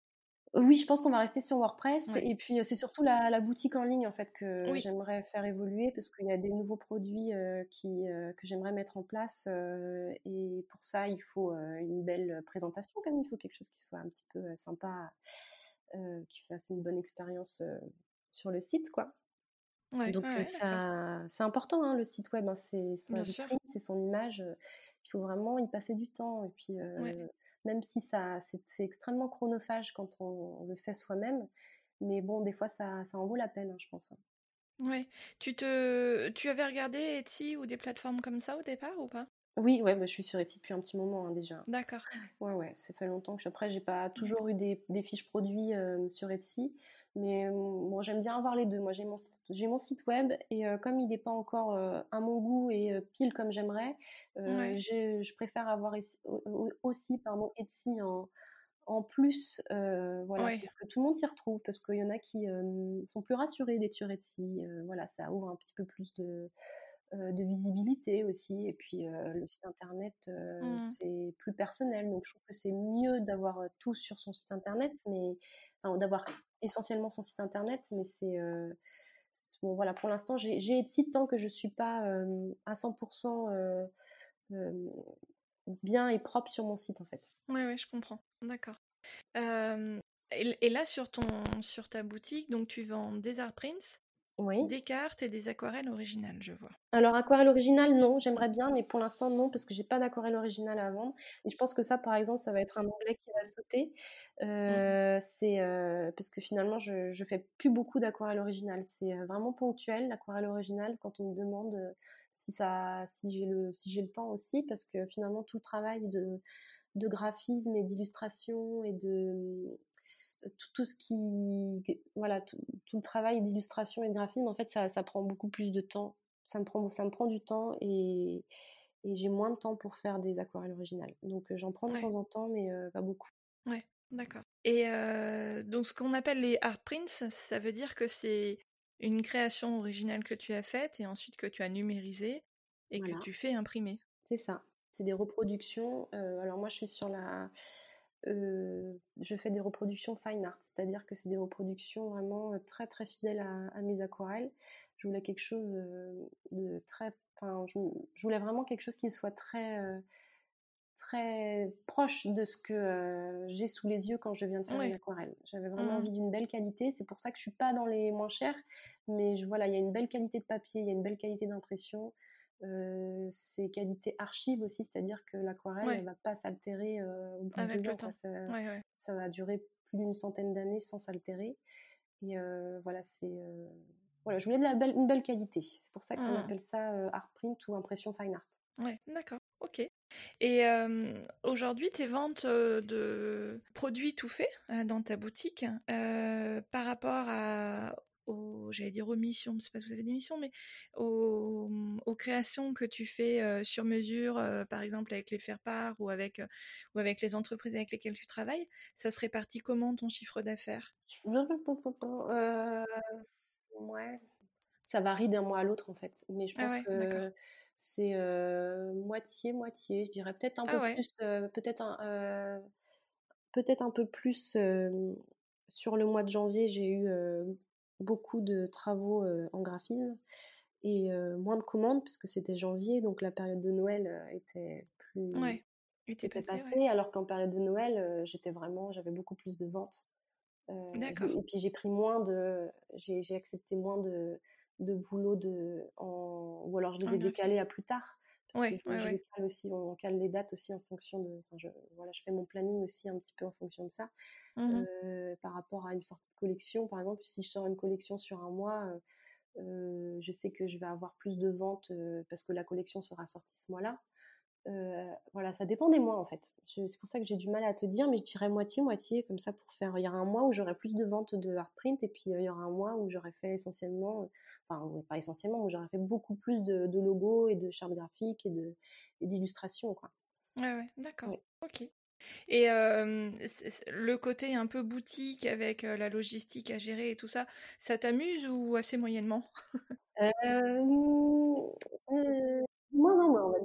Speaker 2: Oui, je pense qu'on va rester sur WordPress
Speaker 3: Ouais.
Speaker 2: et puis, heu, c'est surtout la la boutique en ligne, en fait, que
Speaker 3: Oui.
Speaker 2: j'aimerais faire évoluer parce qu'il y a des nouveaux produits, heu, qui, heu, que j'aimerais mettre en place, heu et pour ça, il faut, heu, une belle présentation quand même. Il faut quelque chose qui soit un petit peu, heu, sympa, heu, qui fasse une bonne expérience, heu, sur le site, quoi.
Speaker 3: Ouais, ouais,
Speaker 2: Donc, heu,
Speaker 3: ouais, d'accord.
Speaker 2: ça c'est important, hein, le site web, hein, c'est sa
Speaker 3: Bien sûr.
Speaker 2: vitrine, c'est son image, heu, il faut vraiment y passer du temps et puis,
Speaker 3: Ouais.
Speaker 2: heu, même si ça c'est c'est extrêmement chronophage quand on on le fait soi-même, mais bon, des fois, ça ça en vaut la peine, hein, je pense, hein.
Speaker 3: Ouais. Tu te tu avais regardé Etsy ou des plateformes comme ça au départ ou pas?
Speaker 2: Oui, ouais, bah, je suis sur Etsy depuis un petit moment, hein, déjà.
Speaker 3: D'accord.
Speaker 2: Ouais, ouais, ça fait longtemps que je après j'ai pas
Speaker 3: D'accord.
Speaker 2: toujours eu des des fiches produits, hem, sur Etsy, mais hem, bon, j'aime bien avoir les deux. Moi, j'ai mon site j'ai mon site web et heu, comme il est pas encore, heu, à mon goût et heu, pile comme j'aimerais, heu,
Speaker 3: Ouais.
Speaker 2: je je préfère avoir ess au au aussi, pardon, Etsy en en plus, heu, voilà,
Speaker 3: Ouais.
Speaker 2: pour que tout le monde s'y retrouve parce qu'il y en a qui, hem, sont plus rassurés d'être sur Etsy, heu, voilà, ça ouvre un petit peu plus de, heu, de visibilité aussi et puis, heu, le site internet, heu,
Speaker 3: Mmh.
Speaker 2: c'est plus personnel donc je trouve que c'est mieux d'avoir, heu, tout sur son site internet mais enfin, d'avoir essentiellement son site internet mais c'est, heu, c bon, voilà, pour l'instant, j'ai j'ai Etsy tant que je suis pas, hem, à cent pour cent, heu, hem, bien et propre sur mon site, en fait.
Speaker 3: Ouais, ouais, je comprends. D'accord. Hem et l et là sur ton sur ta boutique, donc tu vends des art prints,
Speaker 2: Oui.
Speaker 3: des cartes et des aquarelles originales, je vois.
Speaker 2: Alors aquarelle originale, non, j'aimerais bien, mais pour l'instant, non, parce que j'ai pas d'aquarelle originale à vendre et je pense que ça, par exemple, ça va être un onglet qui va sauter.
Speaker 3: Mmh.
Speaker 2: Heu, c'est, heu, parce que finalement, je je fais plus beaucoup d'aquarelle originale. C'est, heu, vraiment ponctuel, l'aquarelle originale, quand on me demande, heu, si ça si j'ai le si j'ai le temps aussi, parce que finalement, tout le travail de de graphisme et d'illustration et de, mmh, tout tout ce qui voilà, tout tout le travail d'illustration et de graphisme, en fait, ça ça prend beaucoup plus de temps. Ça me prend ça me prend du temps et et j'ai moins de temps pour faire des aquarelles originales. Donc, heu, j'en prends de
Speaker 3: Ouais.
Speaker 2: temps en temps, mais, heu, pas beaucoup.
Speaker 3: Ouais, d'accord et heu, donc ce qu'on appelle les art prints, ça veut dire que c'est une création originale que tu as faite et ensuite que tu as numérisée et que
Speaker 2: Voilà,
Speaker 3: tu fais imprimer?
Speaker 2: c'est ça. C'est des reproductions, heu, alors moi je suis sur la heu, je fais des reproductions fine art, c'est-à-dire que c'est des reproductions vraiment, heu, très, très fidèles à à mes aquarelles. Je voulais quelque chose, heu, de très enfin, je je voulais vraiment quelque chose qui soit très, heu, très proche de ce que, heu, j'ai sous les yeux quand je viens de faire une
Speaker 3: Ouais.
Speaker 2: aquarelle. J'avais vraiment
Speaker 3: Mmh.
Speaker 2: envie d'une belle qualité, c'est pour ça que je suis pas dans les moins chers, mais je voilà, il y a une belle qualité de papier, il y a une belle qualité d'impression, heu, c'est qualité archive aussi, c'est-à-dire que l'aquarelle, elle
Speaker 3: Ouais,
Speaker 2: va pas s'altérer, heu, au bout de
Speaker 3: avec
Speaker 2: deux
Speaker 3: le
Speaker 2: ans, quoi.
Speaker 3: temps.
Speaker 2: Ça
Speaker 3: Ouais, ouais.
Speaker 2: ça va durer plus d'une centaine d'années sans s'altérer et heu, voilà, c'est, heu, voilà, je voulais de la belle une belle qualité. C'est pour ça qu'on
Speaker 3: Mmh.
Speaker 2: appelle ça, heu, art print ou impression fine art.
Speaker 3: Ouais, d'accord, OK et hem, aujourd'hui, tes ventes, heu, de produits tout faits, heu, dans ta boutique, heu, par rapport à aux j'allais dire aux missions, c'est pas que vous avez des missions, mais aux, mmh, aux créations que tu fais, heu, sur mesure, heu, par exemple avec les faire-part ou avec, heu, ou avec les entreprises avec lesquelles tu travailles, ça se répartit comment ton chiffre d'affaires?
Speaker 2: Heu, ouais. Ça varie d'un mois à l'autre en fait, mais je
Speaker 3: Ah
Speaker 2: pense
Speaker 3: ouais, d'accord.
Speaker 2: que c'est, heu, moitié-moitié, je dirais peut-être un
Speaker 3: Ah
Speaker 2: peu
Speaker 3: ouais,
Speaker 2: plus, heu, peut-être un, heu, peut-être un peu plus, hem, sur le mois de janvier, j'ai eu, heu, beaucoup de travaux, heu, en graphisme et heu, moins de commandes puisque c'était janvier, donc la période de Noël, heu, était plus
Speaker 3: ouais. Et tu
Speaker 2: était
Speaker 3: passé, ouais.
Speaker 2: passée alors qu'en période de Noël, heu, j'étais vraiment j'avais beaucoup plus de ventes. Heu, j'ai
Speaker 3: D'accord.
Speaker 2: et puis j'ai pris moins de j'ai j'ai accepté moins de de boulot de en ou alors je les
Speaker 3: En
Speaker 2: ai décalés
Speaker 3: graphisme.
Speaker 2: à plus tard parce que
Speaker 3: Ouais,
Speaker 2: je
Speaker 3: ouais,
Speaker 2: je
Speaker 3: ouais.
Speaker 2: décale aussi, on cale les dates aussi en fonction de enfin je voilà, je fais mon planning aussi un petit peu en fonction de ça.
Speaker 3: Mmh.
Speaker 2: Heu, par rapport à une sortie de collection, par exemple, si je sors une collection sur un mois, heu heu, je sais que je vais avoir plus de ventes, heu, parce que la collection sera sortie ce mois-là. Heu, voilà, ça dépend des mois en fait. Je c'est pour ça que j'ai du mal à te dire, mais je dirais moitié-moitié comme ça pour faire il y aura un mois où j'aurai plus de ventes de hard print et puis, heu, il y aura un mois où j'aurais fait essentiellement, heu, enfin, ouais, pas essentiellement, où j'aurais fait beaucoup plus de de logos et de chartes graphiques et de et d'illustrations, quoi.
Speaker 3: Ouais, ouais, d'accord.
Speaker 2: Ouais.
Speaker 3: OK. Et hem, c c le côté un peu boutique avec, heu, la logistique à gérer et tout ça, ça t'amuse ou assez moyennement?
Speaker 2: Hem, heu, moins, moins, moins, on va dire.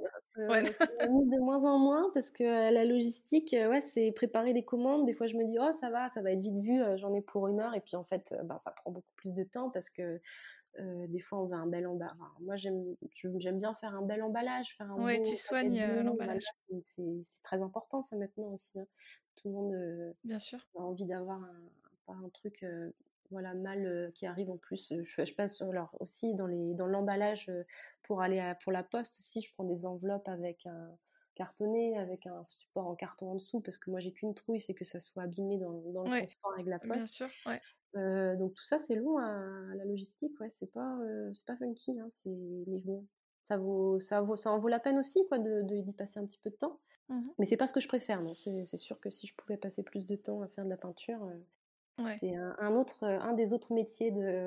Speaker 2: euh,
Speaker 3: Ouais.
Speaker 2: c'est mis de moins en moins parce que euh, la logistique, euh, ouais, c'est préparer des commandes. Des fois, je me dis, oh, ça va, ça va être vite vu, euh, j'en ai pour une heure. Et puis, en fait, euh, ben, ça prend beaucoup plus de temps parce que euh, des fois, on veut un bel emballage. Enfin, moi, j'aime, je- j'aime bien faire un bel emballage, faire un
Speaker 3: Ouais, tu
Speaker 2: beau
Speaker 3: soignes euh,
Speaker 2: packaging. Voilà,
Speaker 3: l'emballage,
Speaker 2: c'est, c'est- c'est très important, ça, maintenant aussi, hein. Tout le monde euh,
Speaker 3: bien sûr.
Speaker 2: a envie d'avoir un, pas un truc euh, voilà, mal euh, qui arrive en plus. Je, je passe alors, aussi dans, les, dans l'emballage euh, pour aller à, pour la poste aussi. Je prends des enveloppes avec un cartonné, avec un support en carton en dessous parce que moi, j'ai qu'une trouille, c'est que ça soit abîmé dans, dans le
Speaker 3: Ouais,
Speaker 2: transport avec la
Speaker 3: bien
Speaker 2: poste.
Speaker 3: sûr, ouais.
Speaker 2: Euh, donc tout ça, c'est long à, à la logistique, ouais, c'est pas, euh, c'est pas funky, hein, c'est, mais bon, ça vaut, ça vaut, ça en vaut la peine aussi, quoi, de, de- d'y passer un petit peu de temps.
Speaker 3: Mhm.
Speaker 2: Mais c'est pas ce que je préfère, non. C'est, c'est sûr que si je pouvais passer plus de temps à faire de la peinture, euh,
Speaker 3: Ouais,
Speaker 2: c'est un, un autre, un des autres métiers de,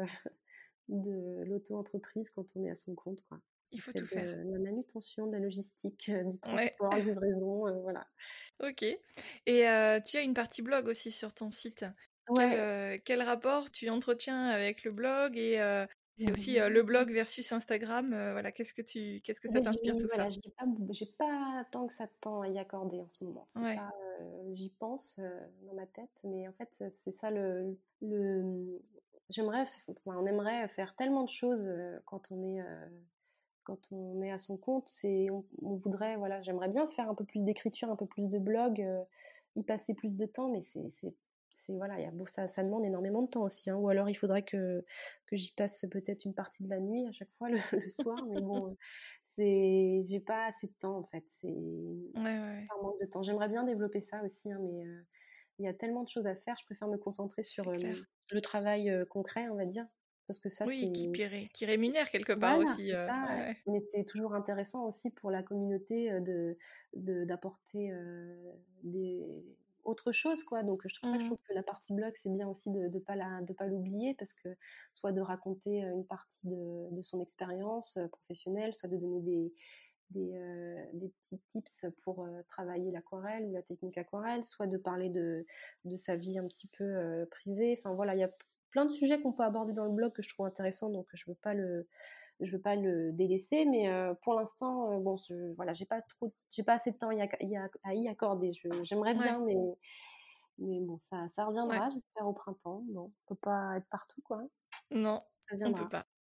Speaker 2: de l'auto-entreprise quand on est à son compte, quoi.
Speaker 3: il
Speaker 2: Vous
Speaker 3: faut tout
Speaker 2: faites de
Speaker 3: faire.
Speaker 2: la manutention, de la logistique, euh, du
Speaker 3: Ouais,
Speaker 2: transport, livraison, euh, voilà.
Speaker 3: ok. Et euh, tu as une partie blog aussi sur ton site. Quel,
Speaker 2: Ouais.
Speaker 3: euh, quel rapport tu entretiens avec le blog et euh, c'est aussi euh, le blog versus Instagram. Euh, voilà, qu'est-ce que tu, qu'est-ce que ça
Speaker 2: Ben,
Speaker 3: t'inspire
Speaker 2: j'y
Speaker 3: tout ça?
Speaker 2: voilà, j'ai pas j'ai pas tant que ça de temps à y accorder en ce moment. C'est
Speaker 3: Ouais,
Speaker 2: pas, heu, j'y pense, heu, dans ma tête, mais en fait, c'est ça le le, mmh, j'aimerais f enfin, on aimerait faire tellement de choses, heu, quand on est, heu, quand on est à son compte. C'est on on voudrait voilà, j'aimerais bien faire un peu plus d'écriture, un peu plus de blog, heu, y passer plus de temps, mais c'est c'est c'est voilà, il y a beau ça ça demande énormément de temps aussi, hein. Ou alors il faudrait que que j'y passe peut-être une partie de la nuit à chaque fois le le soir, mais bon, heu, c'est j'ai pas assez de temps en fait, c'est
Speaker 3: ouais, ouais, ouais.
Speaker 2: un manque de temps. J'aimerais bien développer ça aussi, hein, mais heu, il y a tellement de choses à faire, je préfère me concentrer sur,
Speaker 3: C'est
Speaker 2: hem,
Speaker 3: clair.
Speaker 2: le travail, heu, concret, on va dire, parce que ça
Speaker 3: Oui,
Speaker 2: c'est
Speaker 3: qui, qui ré- qui rémunère quelque part
Speaker 2: voilà,
Speaker 3: aussi.
Speaker 2: c'est
Speaker 3: euh,
Speaker 2: ça,
Speaker 3: ouais, ouais.
Speaker 2: mais c'est toujours intéressant aussi pour la communauté, heu, de de d'apporter, heu, des autre chose, quoi. Donc c'est pour ça que je
Speaker 3: Mhm.
Speaker 2: trouve que la partie blog, c'est bien aussi de de pas la de pas l'oublier parce que soit de raconter, heu, une partie de de son expérience, heu, professionnelle, soit de donner des des, heu, des petits tips pour, heu, travailler l'aquarelle ou la technique aquarelle, soit de parler de de sa vie un petit peu, heu, privée. Enfin voilà, il y a plein de sujets qu'on peut aborder dans le blog que je trouve intéressants, donc je veux pas le je veux pas le délaisser, mais euh, pour l'instant, euh, bon, je, voilà, j'ai pas trop, j'ai pas assez de temps y a- y a- à y accorder. Je- j'aimerais
Speaker 3: Ouais,
Speaker 2: bien, mais mais bon, ça, ça
Speaker 3: ouais.
Speaker 2: reviendra, j'espère au printemps. Bon, on peut pas être partout, quoi, hein.
Speaker 3: Non,
Speaker 2: Ça
Speaker 3: on peut
Speaker 2: viendra.
Speaker 3: pas.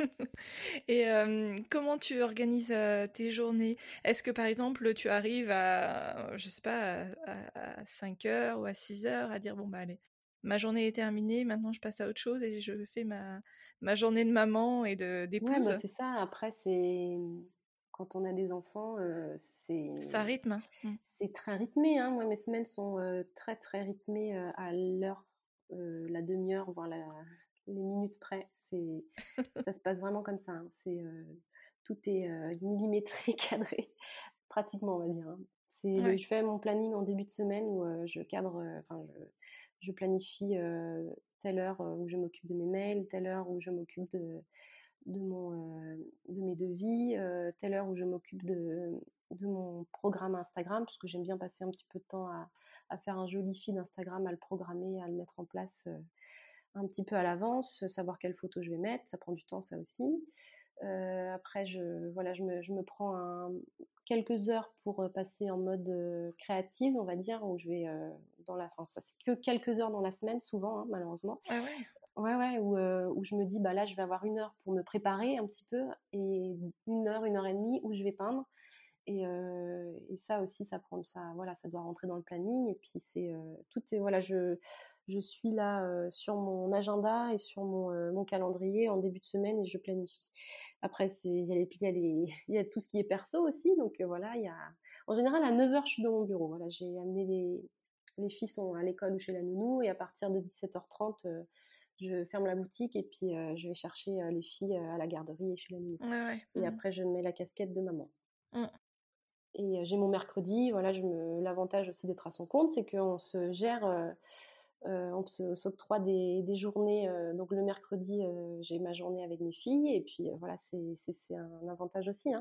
Speaker 3: Et euh, comment tu organises euh, tes journées? Est-ce que par exemple tu arrives à, je sais pas, à, à cinq heures ou à six heures à dire bon bah allez, ma journée est terminée, maintenant je passe à autre chose et je fais ma, ma journée de maman et de
Speaker 2: Ouais, bah
Speaker 3: d'épouse?
Speaker 2: c'est ça. Après, c'est quand on a des enfants, euh, c'est
Speaker 3: Ça rythme, hein. Mm.
Speaker 2: c'est très rythmé, hein. Moi, mes semaines sont euh, très très rythmées euh, à l'heure, euh, la demi-heure, voire la, les minutes près. C'est ça se passe vraiment comme ça, hein. C'est euh, tout est euh, millimétré, cadré, pratiquement, on va dire, hein. C'est le,
Speaker 3: Ouais,
Speaker 2: je fais mon planning en début de semaine où euh, je cadre, euh, enfin je, je planifie euh, telle heure euh, où je m'occupe de mes mails, telle heure où je m'occupe de de, mon, euh, de mes devis, euh, telle heure où je m'occupe de, de mon programme Instagram, parce que j'aime bien passer un petit peu de temps à, à faire un joli feed Instagram, à le programmer, à le mettre en place euh, un petit peu à l'avance, savoir quelles photos je vais mettre, ça prend du temps ça aussi. Euh, après, je, voilà, je, me, je me prends un, quelques heures pour euh, passer en mode euh, créative, on va dire, où je vais euh, dans la fin. Ça, c'est que quelques heures dans la semaine, souvent, hein, malheureusement.
Speaker 3: ouais, ouais,
Speaker 2: Ouais, ouais, où, euh, où je me dis, bah là, je vais avoir une heure pour me préparer un petit peu et une heure, une heure et demie où je vais peindre. Et, euh, et ça aussi, ça prend, ça, voilà, ça doit rentrer dans le planning. Et puis c'est, euh, tout est, voilà, je, je suis là euh, sur mon agenda et sur mon, euh, mon calendrier en début de semaine et je planifie. Après, c'est, il y a les, il y a les, il y a tout ce qui est perso aussi. Donc euh, voilà, il y a, en général, à neuf heures, je suis dans mon bureau. Voilà, j'ai amené les, les filles sont à l'école ou chez la nounou et à partir de dix-sept heures trente, euh, je ferme la boutique et puis euh, je vais chercher euh, les filles euh, à la garderie et chez la nounou.
Speaker 3: ouais, ouais.
Speaker 2: Et
Speaker 3: Mm.
Speaker 2: après, je mets la casquette de maman.
Speaker 3: Mm.
Speaker 2: Et euh, j'ai mon mercredi, voilà, je me... l'avantage aussi d'être à son compte, c'est qu'on se gère, euh, euh, on se, s'octroie des, des journées. Euh, donc le mercredi, euh, j'ai ma journée avec mes filles, et puis euh, voilà, c'est, c'est, c'est un avantage aussi, hein.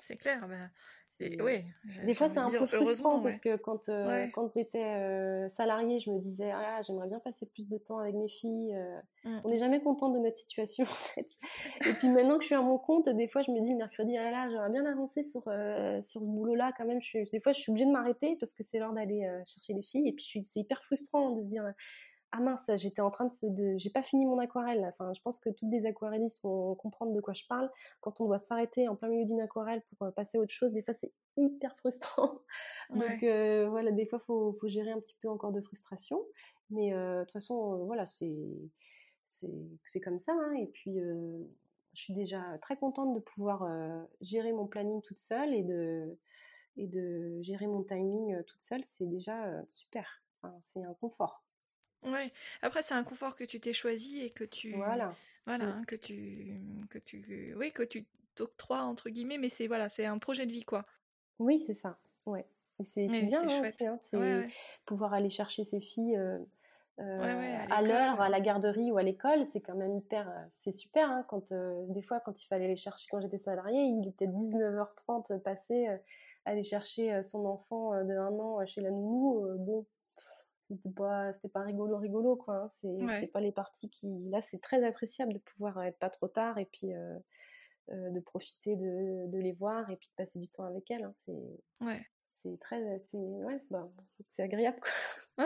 Speaker 3: C'est clair, bah, et
Speaker 2: C'est...
Speaker 3: ouais, j'ai
Speaker 2: Des
Speaker 3: j'ai
Speaker 2: fois, c'est
Speaker 3: envie de
Speaker 2: un peu
Speaker 3: dire
Speaker 2: frustrant
Speaker 3: heureusement,
Speaker 2: parce
Speaker 3: ouais.
Speaker 2: que quand, euh,
Speaker 3: Ouais.
Speaker 2: quand j'étais euh, salariée, je me disais, ah, j'aimerais bien passer plus de temps avec mes filles. euh.
Speaker 3: Mm,
Speaker 2: On n'est
Speaker 3: mm.
Speaker 2: jamais content de notre situation, en fait. Et puis maintenant que je suis à mon compte, des fois, je me dis le mercredi, ah là, j'aimerais bien avancer sur, euh, sur ce boulot-là quand même. Je suis... Des fois, je suis obligée de m'arrêter parce que c'est l'heure d'aller euh, chercher les filles. Et puis, je suis... c'est hyper frustrant de se dire, ah mince, j'étais en train de, de... j'ai pas fini mon aquarelle. Enfin, je pense que toutes les aquarellistes vont comprendre de quoi je parle. Quand on doit s'arrêter en plein milieu d'une aquarelle pour euh, passer à autre chose, des fois c'est hyper frustrant. Donc
Speaker 3: Ouais.
Speaker 2: euh, voilà, des fois faut, faut gérer un petit peu encore de frustration. Mais euh, de toute façon, euh, voilà, c'est, c'est, c'est comme ça. Hein. Et puis, euh, je suis déjà très contente de pouvoir euh, gérer mon planning toute seule et de, et de gérer mon timing euh, toute seule. C'est déjà euh, super. Enfin, c'est un confort.
Speaker 3: Ouais. Après, c'est un confort que tu t'es choisi et que tu,
Speaker 2: Voilà.
Speaker 3: voilà,
Speaker 2: Mm.
Speaker 3: hein, que tu, que tu, oui, que tu t'octroies entre guillemets, mais c'est voilà, c'est un projet de vie, quoi.
Speaker 2: Oui, c'est ça. Ouais. Et c'est c'est
Speaker 3: Mais
Speaker 2: bien
Speaker 3: c'est
Speaker 2: hein, aussi,
Speaker 3: chouette.
Speaker 2: hein,
Speaker 3: Ouais,
Speaker 2: c'est
Speaker 3: ouais,
Speaker 2: pouvoir aller chercher ses filles euh,
Speaker 3: ouais,
Speaker 2: euh,
Speaker 3: ouais, à
Speaker 2: à
Speaker 3: l'école.
Speaker 2: l'heure, à la garderie ou à l'école, c'est quand même hyper, euh, c'est super. Hein, quand euh, des fois, quand il fallait les chercher, quand j'étais salariée, il était dix-neuf heures trente passé, euh, aller chercher euh, son enfant euh, de un an euh, chez la nounou. Euh, bon, c'était pas, c'était pas rigolo, rigolo quoi. Hein, c'est, c'était
Speaker 3: Ouais,
Speaker 2: pas les parties qui. Là, c'est très appréciable de pouvoir être pas trop tard et puis euh, euh, de profiter de, de les voir et puis de passer du temps avec elles. Hein, c'est
Speaker 3: ouais.
Speaker 2: c'est très, c'est, ouais, c'est, bah, c'est agréable, quoi.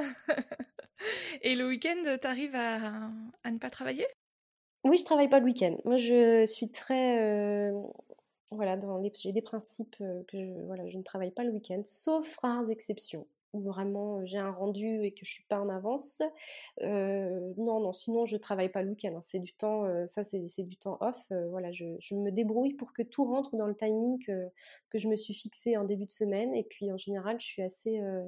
Speaker 3: Et le week-end, t'arrives à, à ne pas travailler?
Speaker 2: Oui, je travaille pas le week-end. Moi, je suis très, euh, voilà, dans les, j'ai des principes euh, que je, voilà, je ne travaille pas le week-end, sauf rares exceptions où vraiment euh, j'ai un rendu et que je suis pas en avance. Euh, non, non, sinon je travaille pas le week-end. Hein. C'est du temps, euh, ça c'est, c'est du temps off. Euh, voilà, je, je me débrouille pour que tout rentre dans le timing que, que je me suis fixé en début de semaine. Et puis en général, je suis assez euh,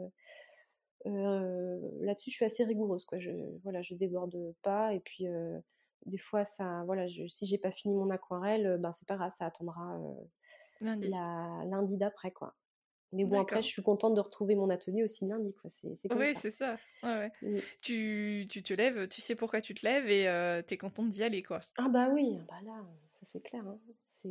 Speaker 2: Euh, là-dessus, je suis assez rigoureuse, quoi. Je, voilà, je déborde pas. Et puis, euh, des fois, ça, voilà, je, si j'ai pas fini mon aquarelle, euh, ben c'est pas grave, ça attendra euh,
Speaker 3: Lundi.
Speaker 2: la lundi d'après, quoi. Mais bon, après, je
Speaker 3: D'accord.
Speaker 2: suis contente de retrouver mon atelier aussi lundi, quoi. C'est, c'est comme
Speaker 3: Oui,
Speaker 2: ça.
Speaker 3: c'est ça. Ouais, ouais.
Speaker 2: Mm.
Speaker 3: Tu, tu te lèves, tu sais pourquoi tu te lèves et euh, t'es contente d'y aller, quoi.
Speaker 2: Ah bah oui, bah là, ça c'est clair. Hein. C'est,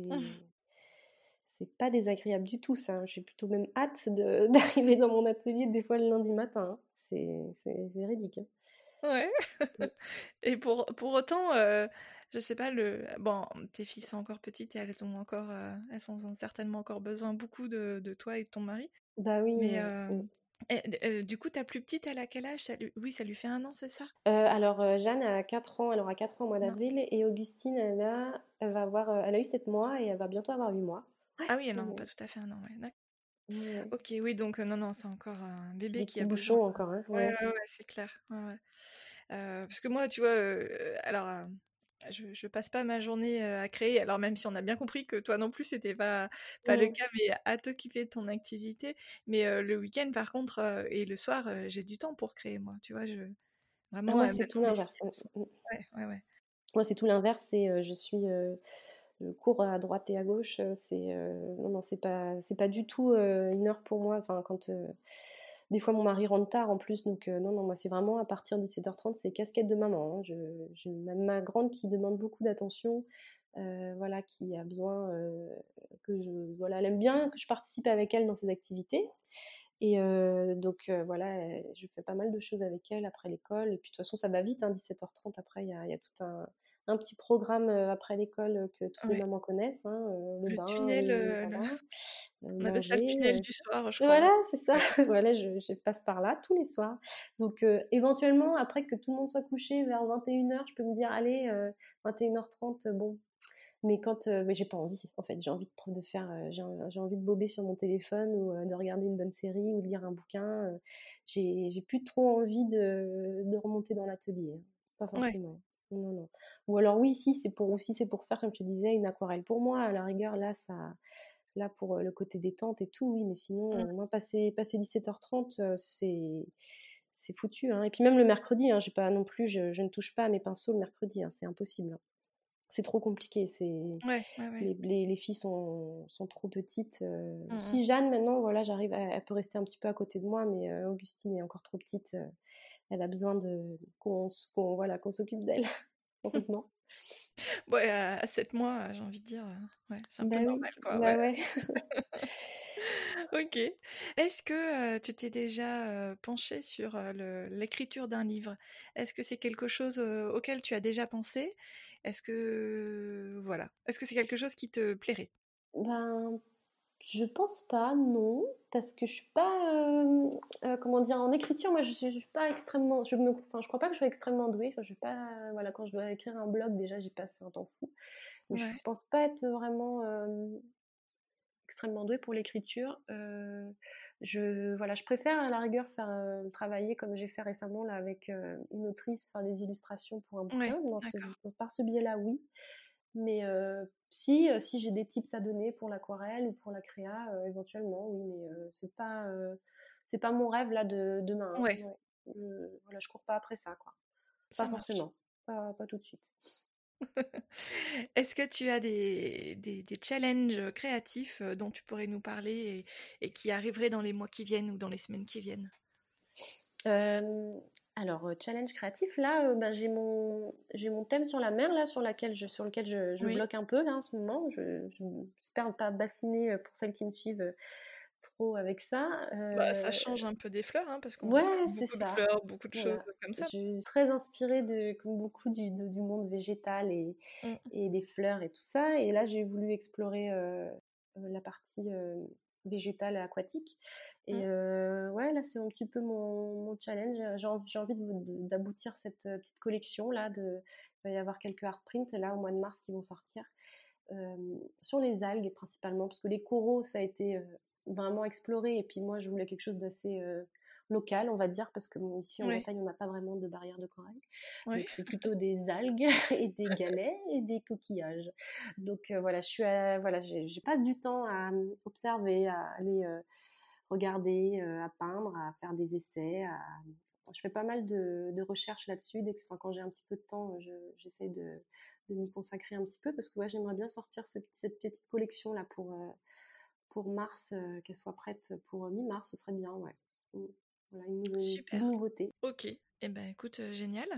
Speaker 2: c'est pas désagréable du tout, ça. J'ai plutôt même hâte de, d'arriver dans mon atelier des fois le lundi matin. Hein. C'est, c'est véridique. Hein.
Speaker 3: Ouais.
Speaker 2: Mm.
Speaker 3: Et pour, pour autant, euh, je sais pas, le... bon, tes filles sont encore petites et elles ont encore, euh, elles ont certainement encore besoin beaucoup de, de toi et de ton mari.
Speaker 2: Bah oui.
Speaker 3: Mais
Speaker 2: Ouais.
Speaker 3: euh,
Speaker 2: Mm.
Speaker 3: et, euh, du coup, ta plus petite, elle a quel âge? Ça lui- Oui, ça lui fait un an, c'est ça?
Speaker 2: Euh, alors, euh, Jeanne a quatre ans, elle aura quatre ans au mois
Speaker 3: Non.
Speaker 2: d'avril, et Augustine, elle a, elle va avoir, euh, elle a eu sept mois et elle va bientôt avoir huit mois. Ouais,
Speaker 3: Ah oui, non, pas
Speaker 2: ouais,
Speaker 3: tout à fait un an, ouais. D'accord.
Speaker 2: ouais, ouais.
Speaker 3: Ok, oui, donc euh, non, non, c'est encore un
Speaker 2: C'est
Speaker 3: bébé
Speaker 2: des
Speaker 3: qui
Speaker 2: petits
Speaker 3: a besoin.
Speaker 2: bouchons encore, hein,
Speaker 3: Ouais,
Speaker 2: ouais.
Speaker 3: ouais, ouais, c'est clair. Ouais, ouais. Euh, parce que moi, tu vois, euh, alors, euh, je, je passe pas ma journée euh, à créer, alors même si on a bien compris que toi non plus, c'était pas, pas le
Speaker 2: Mm.
Speaker 3: cas, mais à t'occuper de ton activité. Mais euh, le week-end, par contre, euh, et le soir, euh, j'ai du temps pour créer, moi. Tu vois, je...
Speaker 2: Ah,
Speaker 3: vraiment,
Speaker 2: moi,
Speaker 3: euh,
Speaker 2: c'est tout
Speaker 3: maintenant, mes filles
Speaker 2: l'inverse. Mm,
Speaker 3: sont...
Speaker 2: mm, mm.
Speaker 3: Ouais, ouais, ouais.
Speaker 2: Moi, c'est tout l'inverse. C'est, euh, je suis, euh, je cours à droite et à gauche. euh, C'est, euh, non, non, c'est pas, c'est pas du tout euh, une heure pour moi. Enfin, quand euh, des fois mon mari rentre tard en plus, donc euh, non, non, moi c'est vraiment à partir de sept heures trente, c'est casquette de maman. Hein. Je, j'ai ma, ma grande qui demande beaucoup d'attention, euh, voilà, qui a besoin euh, que je, voilà, elle aime bien que je participe avec elle dans ses activités. Et euh, donc euh, voilà, euh, je fais pas mal de choses avec elle après l'école. Et puis de toute façon, ça va vite, hein, dix-sept heures trente. Après, il y a, y a tout un, un petit programme euh, après l'école euh, que toutes les
Speaker 3: Ouais.
Speaker 2: mamans connaissent, hein, euh, le
Speaker 3: Le
Speaker 2: bain,
Speaker 3: tunnel,
Speaker 2: et
Speaker 3: euh, le-
Speaker 2: voilà, euh,
Speaker 3: on appelle ça le
Speaker 2: manger.
Speaker 3: tunnel
Speaker 2: Euh,
Speaker 3: du soir, je crois.
Speaker 2: voilà, c'est ça.
Speaker 3: Ouais.
Speaker 2: Voilà, je, je passe par là tous les soirs. Donc, euh, éventuellement, après que tout le monde soit couché vers vingt et une heures, je peux me dire, allez, euh, vingt et une heures trente, bon. Mais quand, euh, mais j'ai pas envie, en fait, j'ai envie de, de faire, euh, j'ai, j'ai envie de bober sur mon téléphone ou euh, de regarder une bonne série ou de lire un bouquin. euh, j'ai, j'ai plus trop envie de, de remonter dans l'atelier. Hein. Pas
Speaker 3: Ouais.
Speaker 2: forcément. Non, non. Ou alors oui, si c'est pour, aussi c'est pour faire, comme je te disais, une aquarelle pour moi. À la rigueur, là, ça, là pour euh, le côté détente et tout, oui. Mais sinon,
Speaker 3: Mm.
Speaker 2: euh, moi, passer, passer dix-sept heures trente, euh, c'est, c'est foutu. Hein. Et puis même le mercredi, hein, j'ai pas non plus, je, je ne touche pas à mes pinceaux le mercredi. Hein, c'est impossible. Hein. C'est trop compliqué. C'est
Speaker 3: Ouais, ouais, ouais.
Speaker 2: les, les, les filles sont, sont trop petites. Euh,
Speaker 3: Mm, mm.
Speaker 2: si Jeanne, maintenant, voilà, j'arrive, à, elle peut rester un petit peu à côté de moi, mais euh, Augustine est encore trop petite. Euh, elle a besoin de qu'on, qu'on, voilà, qu'on s'occupe d'elle, heureusement.
Speaker 3: Ouais, à, à sept mois, euh, j'ai envie de dire, euh, ouais, c'est un peu
Speaker 2: Bah oui,
Speaker 3: normal, quoi.
Speaker 2: bah
Speaker 3: Ouais.
Speaker 2: ouais.
Speaker 3: Ok. Est-ce que euh, tu t'es déjà euh, penché sur euh, le- l'écriture d'un livre? Est-ce que c'est quelque chose euh, auquel tu as déjà pensé? Est-ce que voilà, est-ce que c'est quelque chose qui te plairait?
Speaker 2: Ben, je pense pas, non, parce que je suis pas, euh, euh, comment dire, en écriture, moi je suis, je suis pas extrêmement, je me, enfin, je crois pas que je sois extrêmement douée. Enfin, je suis pas, euh, voilà, quand je dois écrire un blog, déjà j'y passe un temps fou, mais je
Speaker 3: Ouais,
Speaker 2: pense pas être vraiment euh, extrêmement douée pour l'écriture. Euh, je, voilà, je préfère à la rigueur faire euh, travailler comme j'ai fait récemment là avec euh, une autrice, faire des illustrations pour un
Speaker 3: ouais,
Speaker 2: bouquin. Dans ce,
Speaker 3: d'accord.
Speaker 2: par ce biais-là, oui. Mais euh, si, euh, si j'ai des tips à donner pour l'aquarelle ou pour la créa, euh, éventuellement, oui, mais euh, c'est pas, euh, c'est pas mon rêve là de demain, hein.
Speaker 3: Ouais,
Speaker 2: Ouais. Je, voilà, je cours pas après ça, quoi. Pas
Speaker 3: ça marche.
Speaker 2: forcément, pas, pas tout de suite.
Speaker 3: Est-ce que tu as des, des, des challenges créatifs euh, dont tu pourrais nous parler et, et qui arriveraient dans les mois qui viennent ou dans les semaines qui viennent?
Speaker 2: Euh, alors, euh, challenge créatif, là, euh, ben, j'ai mon, j'ai mon thème sur la mer, là, sur, laquelle je, sur lequel je, je
Speaker 3: Oui,
Speaker 2: bloque un peu, là, en ce moment. Je, je- j'espère ne pas bassiner euh, pour celles qui me suivent euh, trop avec ça.
Speaker 3: bah, ça
Speaker 2: Euh,
Speaker 3: change un peu des fleurs, hein, parce qu'on voit
Speaker 2: ouais, c'est
Speaker 3: beaucoup de
Speaker 2: ça.
Speaker 3: fleurs, beaucoup de choses
Speaker 2: Voilà.
Speaker 3: comme
Speaker 2: Je
Speaker 3: ça.
Speaker 2: suis très inspirée de, comme beaucoup du, de- du monde végétal et,
Speaker 3: Mm.
Speaker 2: et des fleurs et tout ça. Et là, j'ai voulu explorer euh, euh, la partie euh, végétale et aquatique.
Speaker 3: Mm.
Speaker 2: Et euh, ouais, là, c'est un petit peu mon, mon challenge. J'ai envie, j'ai envie de- de- d'aboutir cette euh, petite collection là. De, il va y avoir quelques art prints là au mois de mars qui vont sortir euh, sur les algues principalement, parce que les coraux, ça a été euh, vraiment exploré. Et puis moi, je voulais quelque chose d'assez euh, local, on va dire, parce que bon, ici en
Speaker 3: Ouais,
Speaker 2: Bretagne, on n'a pas vraiment de barrière de corail.
Speaker 3: ouais.
Speaker 2: Donc c'est plutôt des algues et des galets et des coquillages. Donc euh, voilà, je suis à- voilà, je, je passe du temps à euh, observer, à aller euh, regarder, euh, à peindre, à faire des essais. À... Je fais pas mal de, de recherches là-dessus. Dès que, enfin, quand j'ai un petit peu de temps, je, j'essaie de, de m'y consacrer un petit peu parce que ouais, j'aimerais bien sortir ce- cette petite collection là pour, euh, pour mars, euh, qu'elle soit prête pour mi-mars, ce serait bien, ouais. Mm. Voilà, une, nou- une petite
Speaker 3: Super.
Speaker 2: nouveauté.
Speaker 3: Ok. Eh ben, écoute, euh, génial.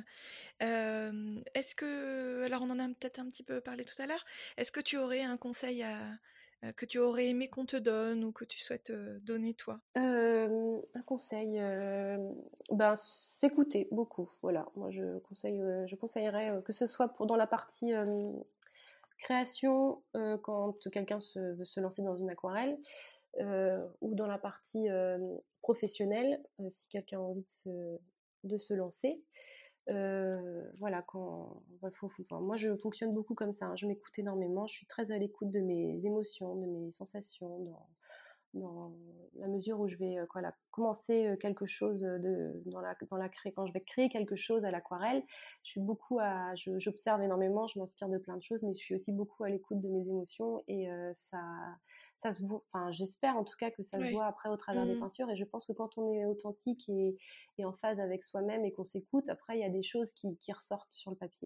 Speaker 3: Euh, est-ce que, alors on en a peut-être un petit peu parlé tout à l'heure, est-ce que tu aurais un conseil à, euh, que tu aurais aimé qu'on te donne ou que tu souhaites euh, donner toi?
Speaker 2: Euh, un conseil, euh, ben, s'écouter beaucoup. Voilà, moi je conseille, euh, je conseillerais euh, que ce soit pour dans la partie euh, création, euh, quand quelqu'un se, veut se lancer dans une aquarelle, euh, ou dans la partie euh, professionnelle, euh, si quelqu'un a envie de se, de se lancer. Euh, voilà, quand, bah, faut- faut- enfin, moi je fonctionne beaucoup comme ça, hein. Je m'écoute énormément, je suis très à l'écoute de mes émotions, de mes sensations, dans, dans la mesure où je vais euh, voilà, commencer euh, quelque chose de, dans la, dans la cré... quand je vais créer quelque chose à l'aquarelle, je suis beaucoup à, je- j'observe énormément, je m'inspire de plein de choses, mais je suis aussi beaucoup à l'écoute de mes émotions et euh, ça, ça se voit, enfin j'espère en tout cas que ça se
Speaker 3: Oui.
Speaker 2: voit après au travers des peintures et je pense que quand on est authentique et, et en phase avec soi-même et qu'on s'écoute, après il y a des choses qui, qui ressortent sur le papier.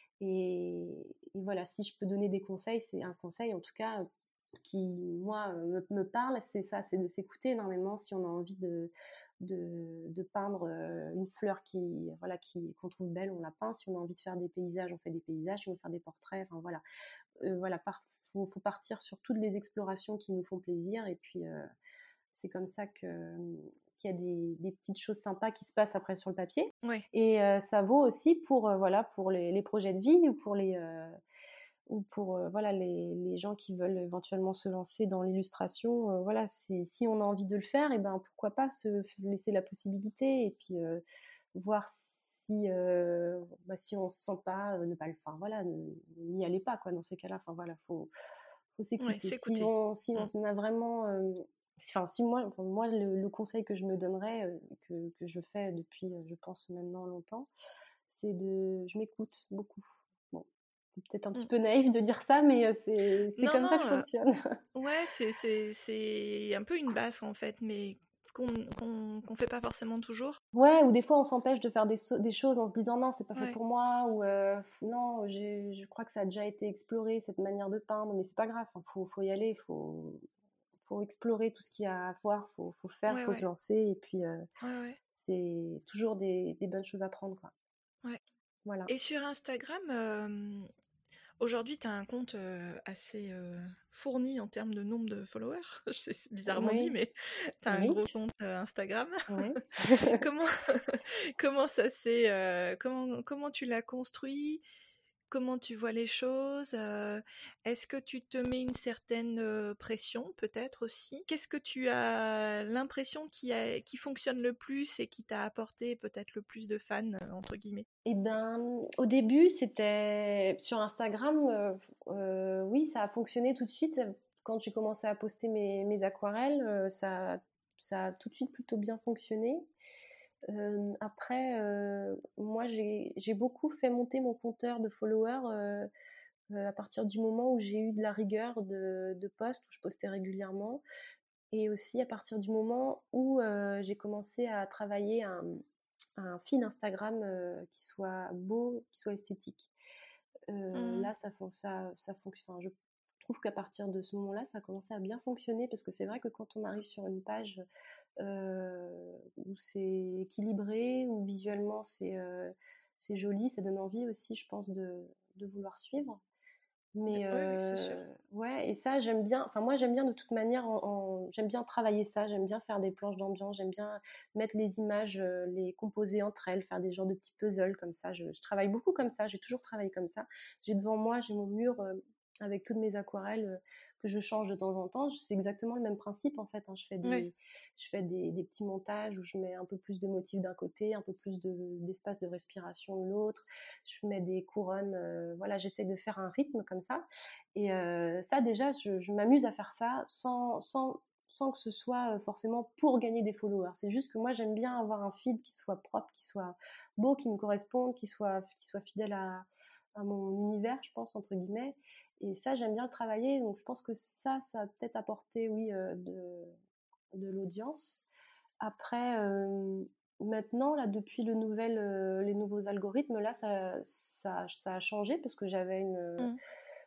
Speaker 2: Et, et voilà, si je peux donner des conseils, c'est un conseil en tout cas qui, moi, me, me parle, c'est ça, c'est de s'écouter énormément si on a envie de, de, de peindre euh, une fleur qui, voilà, qui, qu'on trouve belle, on la peint. Si on a envie de faire des paysages, on fait des paysages. Si on veut faire des portraits, enfin voilà. Euh, voilà, par, faut, faut partir sur toutes les explorations qui nous font plaisir et puis euh, c'est comme ça que qu'il y a des, des petites choses sympas qui se passent après sur le papier.
Speaker 3: Ouais.
Speaker 2: Et euh, ça vaut aussi pour euh, voilà pour les, les projets de vie ou pour les euh, ou pour euh, voilà les, les gens qui veulent éventuellement se lancer dans l'illustration. Euh, voilà, c'est, si on a envie de le faire, et ben pourquoi pas se laisser la possibilité et puis euh, voir si euh, bah, si on se sent pas euh, ne pas le enfin voilà n'y aller pas quoi dans ces cas-là. Enfin voilà, faut faut
Speaker 3: Ouais,
Speaker 2: s'écouter. Si
Speaker 3: s'écouter.
Speaker 2: on si
Speaker 3: Mm.
Speaker 2: on a vraiment euh, enfin si moi enfin, moi le, le conseil que je me donnerais euh, que que je fais depuis euh, je pense maintenant longtemps, c'est de je m'écoute beaucoup. Bon, c'est peut-être un petit
Speaker 3: Mm.
Speaker 2: peu naïf de dire ça, mais euh, c'est c'est
Speaker 3: Non,
Speaker 2: comme ça que
Speaker 3: non,
Speaker 2: je
Speaker 3: euh,
Speaker 2: fonctionne.
Speaker 3: ouais, c'est, c'est, c'est un peu une base en fait, mais qu'on qu'on, qu'on fait pas forcément toujours.
Speaker 2: Ouais, ou des fois on s'empêche de faire des, so- des choses en se disant non, c'est pas fait
Speaker 3: Ouais,
Speaker 2: pour moi, ou euh, non, j'ai, je crois que ça a déjà été exploré cette manière de peindre, mais c'est pas grave, hein, faut, faut y aller, faut, faut explorer tout ce qu'il y a à voir, faut, faut faire,
Speaker 3: ouais,
Speaker 2: faut se
Speaker 3: ouais,
Speaker 2: lancer, et puis euh,
Speaker 3: ouais, ouais,
Speaker 2: c'est toujours des, des bonnes choses à prendre, quoi.
Speaker 3: ouais.
Speaker 2: Voilà.
Speaker 3: Et sur Instagram, euh, aujourd'hui, tu as un compte euh, assez euh, fourni en termes de nombre de followers. C'est bizarrement dit,
Speaker 2: Oui,
Speaker 3: mais tu as un
Speaker 2: oui,
Speaker 3: gros compte euh, Instagram.
Speaker 2: oui.
Speaker 3: Comment, comment ça s'est, euh, comment, comment tu l'as construit? Comment tu vois les choses? euh, Est-ce que tu te mets une certaine euh, pression, peut-être aussi? Qu'est-ce que tu as l'impression qui, a- qui fonctionne le plus et qui t'a apporté peut-être le plus de fans, euh, entre guillemets?
Speaker 2: Et ben, au début, c'était sur Instagram. Euh, euh, oui, ça a fonctionné tout de suite. Quand j'ai commencé à poster mes, mes aquarelles, euh, ça, ça a tout de suite plutôt bien fonctionné. Euh, après, euh, moi, j'ai j'ai beaucoup fait monter mon compteur de followers euh, euh, à partir du moment où j'ai eu de la rigueur de, de posts, où je postais régulièrement, et aussi à partir du moment où euh, j'ai commencé à travailler un, un feed Instagram euh, qui soit beau, qui soit esthétique. Euh,
Speaker 3: Mhm.
Speaker 2: là, ça, ça, ça fonctionne. Enfin, je trouve qu'à partir de ce moment-là, ça a commencé à bien fonctionner parce que c'est vrai que quand on arrive sur une page euh, où c'est équilibré, où visuellement c'est euh, c'est joli, ça donne envie aussi, je pense, de, de vouloir suivre. Mais
Speaker 3: Oui, oui, c'est sûr.
Speaker 2: euh, ouais, et ça, j'aime bien. Enfin, moi, j'aime bien de toute manière. En, en- j'aime bien travailler ça. J'aime bien faire des planches d'ambiance. J'aime bien mettre les images, euh, les composer entre elles, faire des genres de petits puzzles comme ça. Je, je travaille beaucoup comme ça. J'ai toujours travaillé comme ça. J'ai devant moi, j'ai mon mur euh, avec toutes mes aquarelles euh, que je change de temps en temps. C'est exactement le même principe en fait, hein. Je fais
Speaker 3: Ouais.
Speaker 2: des, je fais des, des petits montages où je mets un peu plus de motifs d'un côté, un peu plus de, d'espace de respiration de l'autre. Je mets des couronnes. Euh, voilà, j'essaie de faire un rythme comme ça. Et euh, ça, déjà, je, je m'amuse à faire ça sans, sans, sans que ce soit forcément pour gagner des followers. C'est juste que moi, j'aime bien avoir un feed qui soit propre, qui soit beau, qui me corresponde, qui soit, qui soit fidèle à, à mon univers, je pense, entre guillemets. Et ça, j'aime bien le travailler. Donc, je pense que ça, ça a peut-être apporté, oui, euh, de, de l'audience. Après, euh, maintenant, là, depuis le nouvel, euh, les nouveaux algorithmes, là, ça, ça, ça a changé parce que j'avais une,
Speaker 3: Mhm.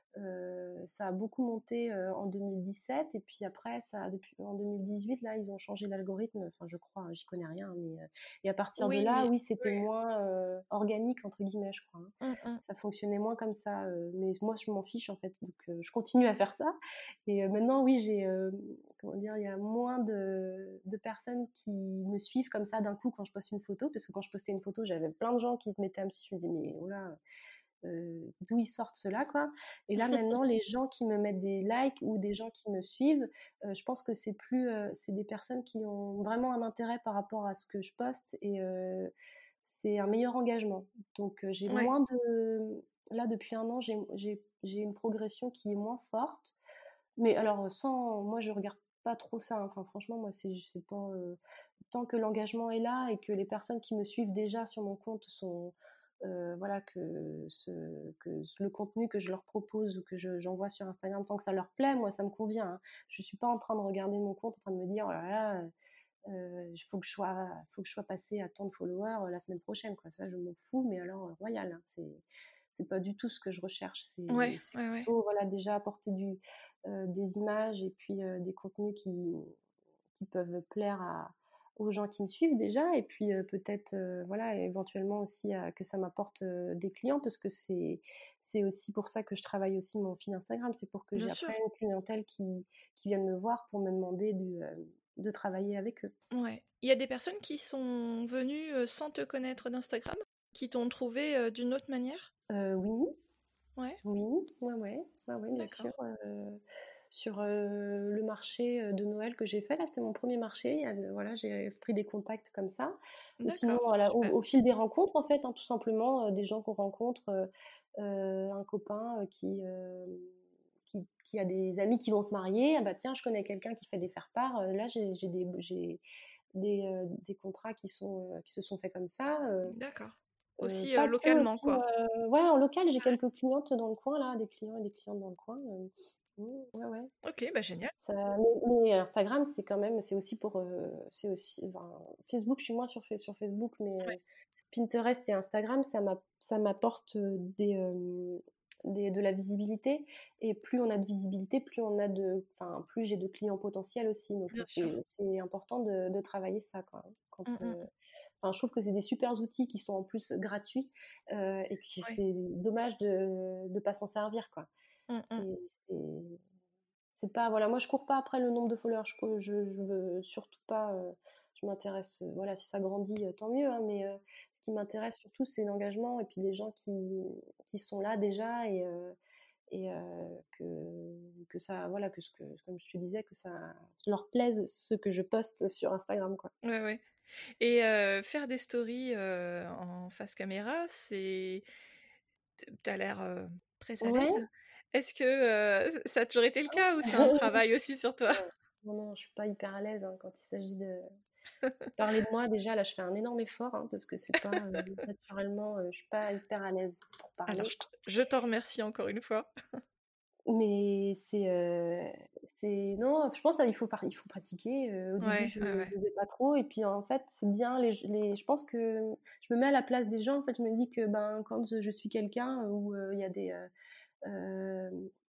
Speaker 2: euh, ça a beaucoup monté euh, en deux mille dix-sept et puis après, ça, depuis, en deux mille dix-huit, là, ils ont changé l'algorithme. Enfin, je crois, hein, j'y connais rien, mais euh, et à partir de
Speaker 3: Oui,
Speaker 2: là,
Speaker 3: mais
Speaker 2: oui, c'était
Speaker 3: ouais.
Speaker 2: moins euh, organique entre guillemets, je crois, hein.
Speaker 3: Mhm.
Speaker 2: Ça fonctionnait moins comme ça, euh, mais moi, je m'en fiche en fait, donc euh, je continue à faire ça. Et euh, maintenant, oui, j'ai, euh, comment dire, il y a moins de, de personnes qui me suivent comme ça d'un coup quand je poste une photo, parce que quand je postais une photo, j'avais plein de gens qui se mettaient à me suivre. Je me disais, mais oh là, euh, d'où ils sortent cela, quoi. Et là, maintenant, les gens qui me mettent des likes ou des gens qui me suivent, euh, je pense que c'est plus, euh, c'est des personnes qui ont vraiment un intérêt par rapport à ce que je poste et euh, c'est un meilleur engagement. Donc, euh, j'ai
Speaker 3: Ouais.
Speaker 2: moins de, là, depuis un an, j'ai, j'ai, j'ai une progression qui est moins forte. Mais alors, sans, moi, je regarde pas trop ça, hein. Enfin, franchement, moi, c'est, c'est pas, euh, tant que l'engagement est là et que les personnes qui me suivent déjà sur mon compte sont, euh, voilà, que, ce, que le contenu que je leur propose ou que je, j'envoie sur Instagram, tant que ça leur plaît, moi, ça me convient, hein. Je suis pas en train de regarder mon compte, en train de me dire, oh là là, euh, il faut que je sois, faut que je sois passé à tant de followers euh, la semaine prochaine, quoi. Ça, je m'en fous, mais alors, euh, royal, hein. C'est, c'est pas du tout ce que je recherche. C'est,
Speaker 3: Ouais,
Speaker 2: c'est
Speaker 3: ouais, ouais.
Speaker 2: plutôt, voilà, déjà apporter du, euh, des images et puis euh, des contenus qui, qui peuvent plaire à, aux gens qui me suivent déjà, et puis euh, peut-être, euh, voilà, éventuellement aussi euh, que ça m'apporte euh, des clients, parce que c'est, c'est aussi pour ça que je travaille aussi mon fil Instagram, c'est pour que
Speaker 3: Bien
Speaker 2: j'ai
Speaker 3: sûr.
Speaker 2: après une clientèle qui, qui vienne me voir pour me demander du, euh, de travailler avec eux.
Speaker 3: Ouais. Il y a des personnes qui sont venues euh, sans te connaître d'Instagram, qui t'ont trouvé euh, d'une autre manière?
Speaker 2: Euh, oui,
Speaker 3: Ouais,
Speaker 2: oui, ouais, ouais, ouais, ouais, bien
Speaker 3: d'accord.
Speaker 2: sûr. Euh, sur euh, le marché euh, de Noël que j'ai fait, là, c'était mon premier marché. Euh, Voilà, j'ai pris des contacts comme ça. Ou sinon,
Speaker 3: D'accord,
Speaker 2: voilà, au,
Speaker 3: super.
Speaker 2: au fil des rencontres, en fait, hein, tout simplement, euh, des gens qu'on rencontre, euh, euh, un copain euh, qui, euh, qui, qui a des amis qui vont se marier. Ah bah tiens, je connais quelqu'un qui fait des faire-part. Euh, là, j'ai j'ai des, j'ai des, euh, des contrats qui sont, euh, qui se sont faits comme ça. Euh,
Speaker 3: D'accord.
Speaker 2: euh,
Speaker 3: Aussi euh,
Speaker 2: pas que
Speaker 3: localement,
Speaker 2: aussi,
Speaker 3: quoi.
Speaker 2: euh, ouais, en local, j'ai quelques clientes dans le coin, là, des clients et des clientes dans le coin. euh, mmh, ouais, ouais.
Speaker 3: Ok, bah génial.
Speaker 2: Ça, mais, mais Instagram, c'est quand même, c'est aussi pour, euh, c'est aussi, enfin, Facebook, je suis moins sur, Fa- sur Facebook, mais
Speaker 3: Ouais,
Speaker 2: euh, Pinterest et Instagram, ça m'a, ça m'apporte euh, des, euh, des, de la visibilité. Et plus on a de visibilité, plus on a de, enfin, plus j'ai de clients potentiels aussi. Donc
Speaker 3: bien
Speaker 2: c'est,
Speaker 3: sûr.
Speaker 2: c'est important de, de travailler ça, quoi, quand,
Speaker 3: Mm,
Speaker 2: euh,
Speaker 3: mm.
Speaker 2: Enfin, je trouve que c'est des super outils qui sont en plus gratuits euh, et que
Speaker 3: Ouais.
Speaker 2: c'est dommage de ne pas s'en servir, quoi.
Speaker 3: Mmh, mmh.
Speaker 2: Et c'est, c'est pas, voilà, moi je cours pas après le nombre de followers, je, je, je veux surtout pas, euh, je m'intéresse, euh, voilà, si ça grandit, euh, tant mieux, hein, mais euh, ce qui m'intéresse surtout, c'est l'engagement et puis les gens qui, qui sont là déjà et, euh, et euh, que, que ça, voilà, que, ce que, comme je te disais, que ça leur plaise ce que je poste sur Instagram, quoi.
Speaker 3: Ouais, ouais. Et euh, faire des stories euh, en face caméra, c'est... t- T'as l'air euh, très à
Speaker 2: Ouais.
Speaker 3: l'aise. Est-ce que euh, ça a toujours été le cas ou c'est un travail aussi sur toi?
Speaker 2: Non, non, non, je suis pas hyper à l'aise hein, quand il s'agit de parler de moi. Déjà, là, je fais un énorme effort hein, parce que c'est pas euh, naturellement, euh, je suis pas hyper à l'aise pour
Speaker 3: Alors,
Speaker 2: parler.
Speaker 3: je, t- je t'en remercie encore une fois.
Speaker 2: Mais c'est, euh, c'est, non, je pense qu'il faut, par- il faut pratiquer. Euh, au début,
Speaker 3: Ouais,
Speaker 2: je
Speaker 3: ouais, ouais.
Speaker 2: n'osais pas trop, et puis en fait, c'est bien. Les, les, je pense que je me mets à la place des gens. En fait, je me dis que ben quand je suis quelqu'un où euh, il y a des euh, euh,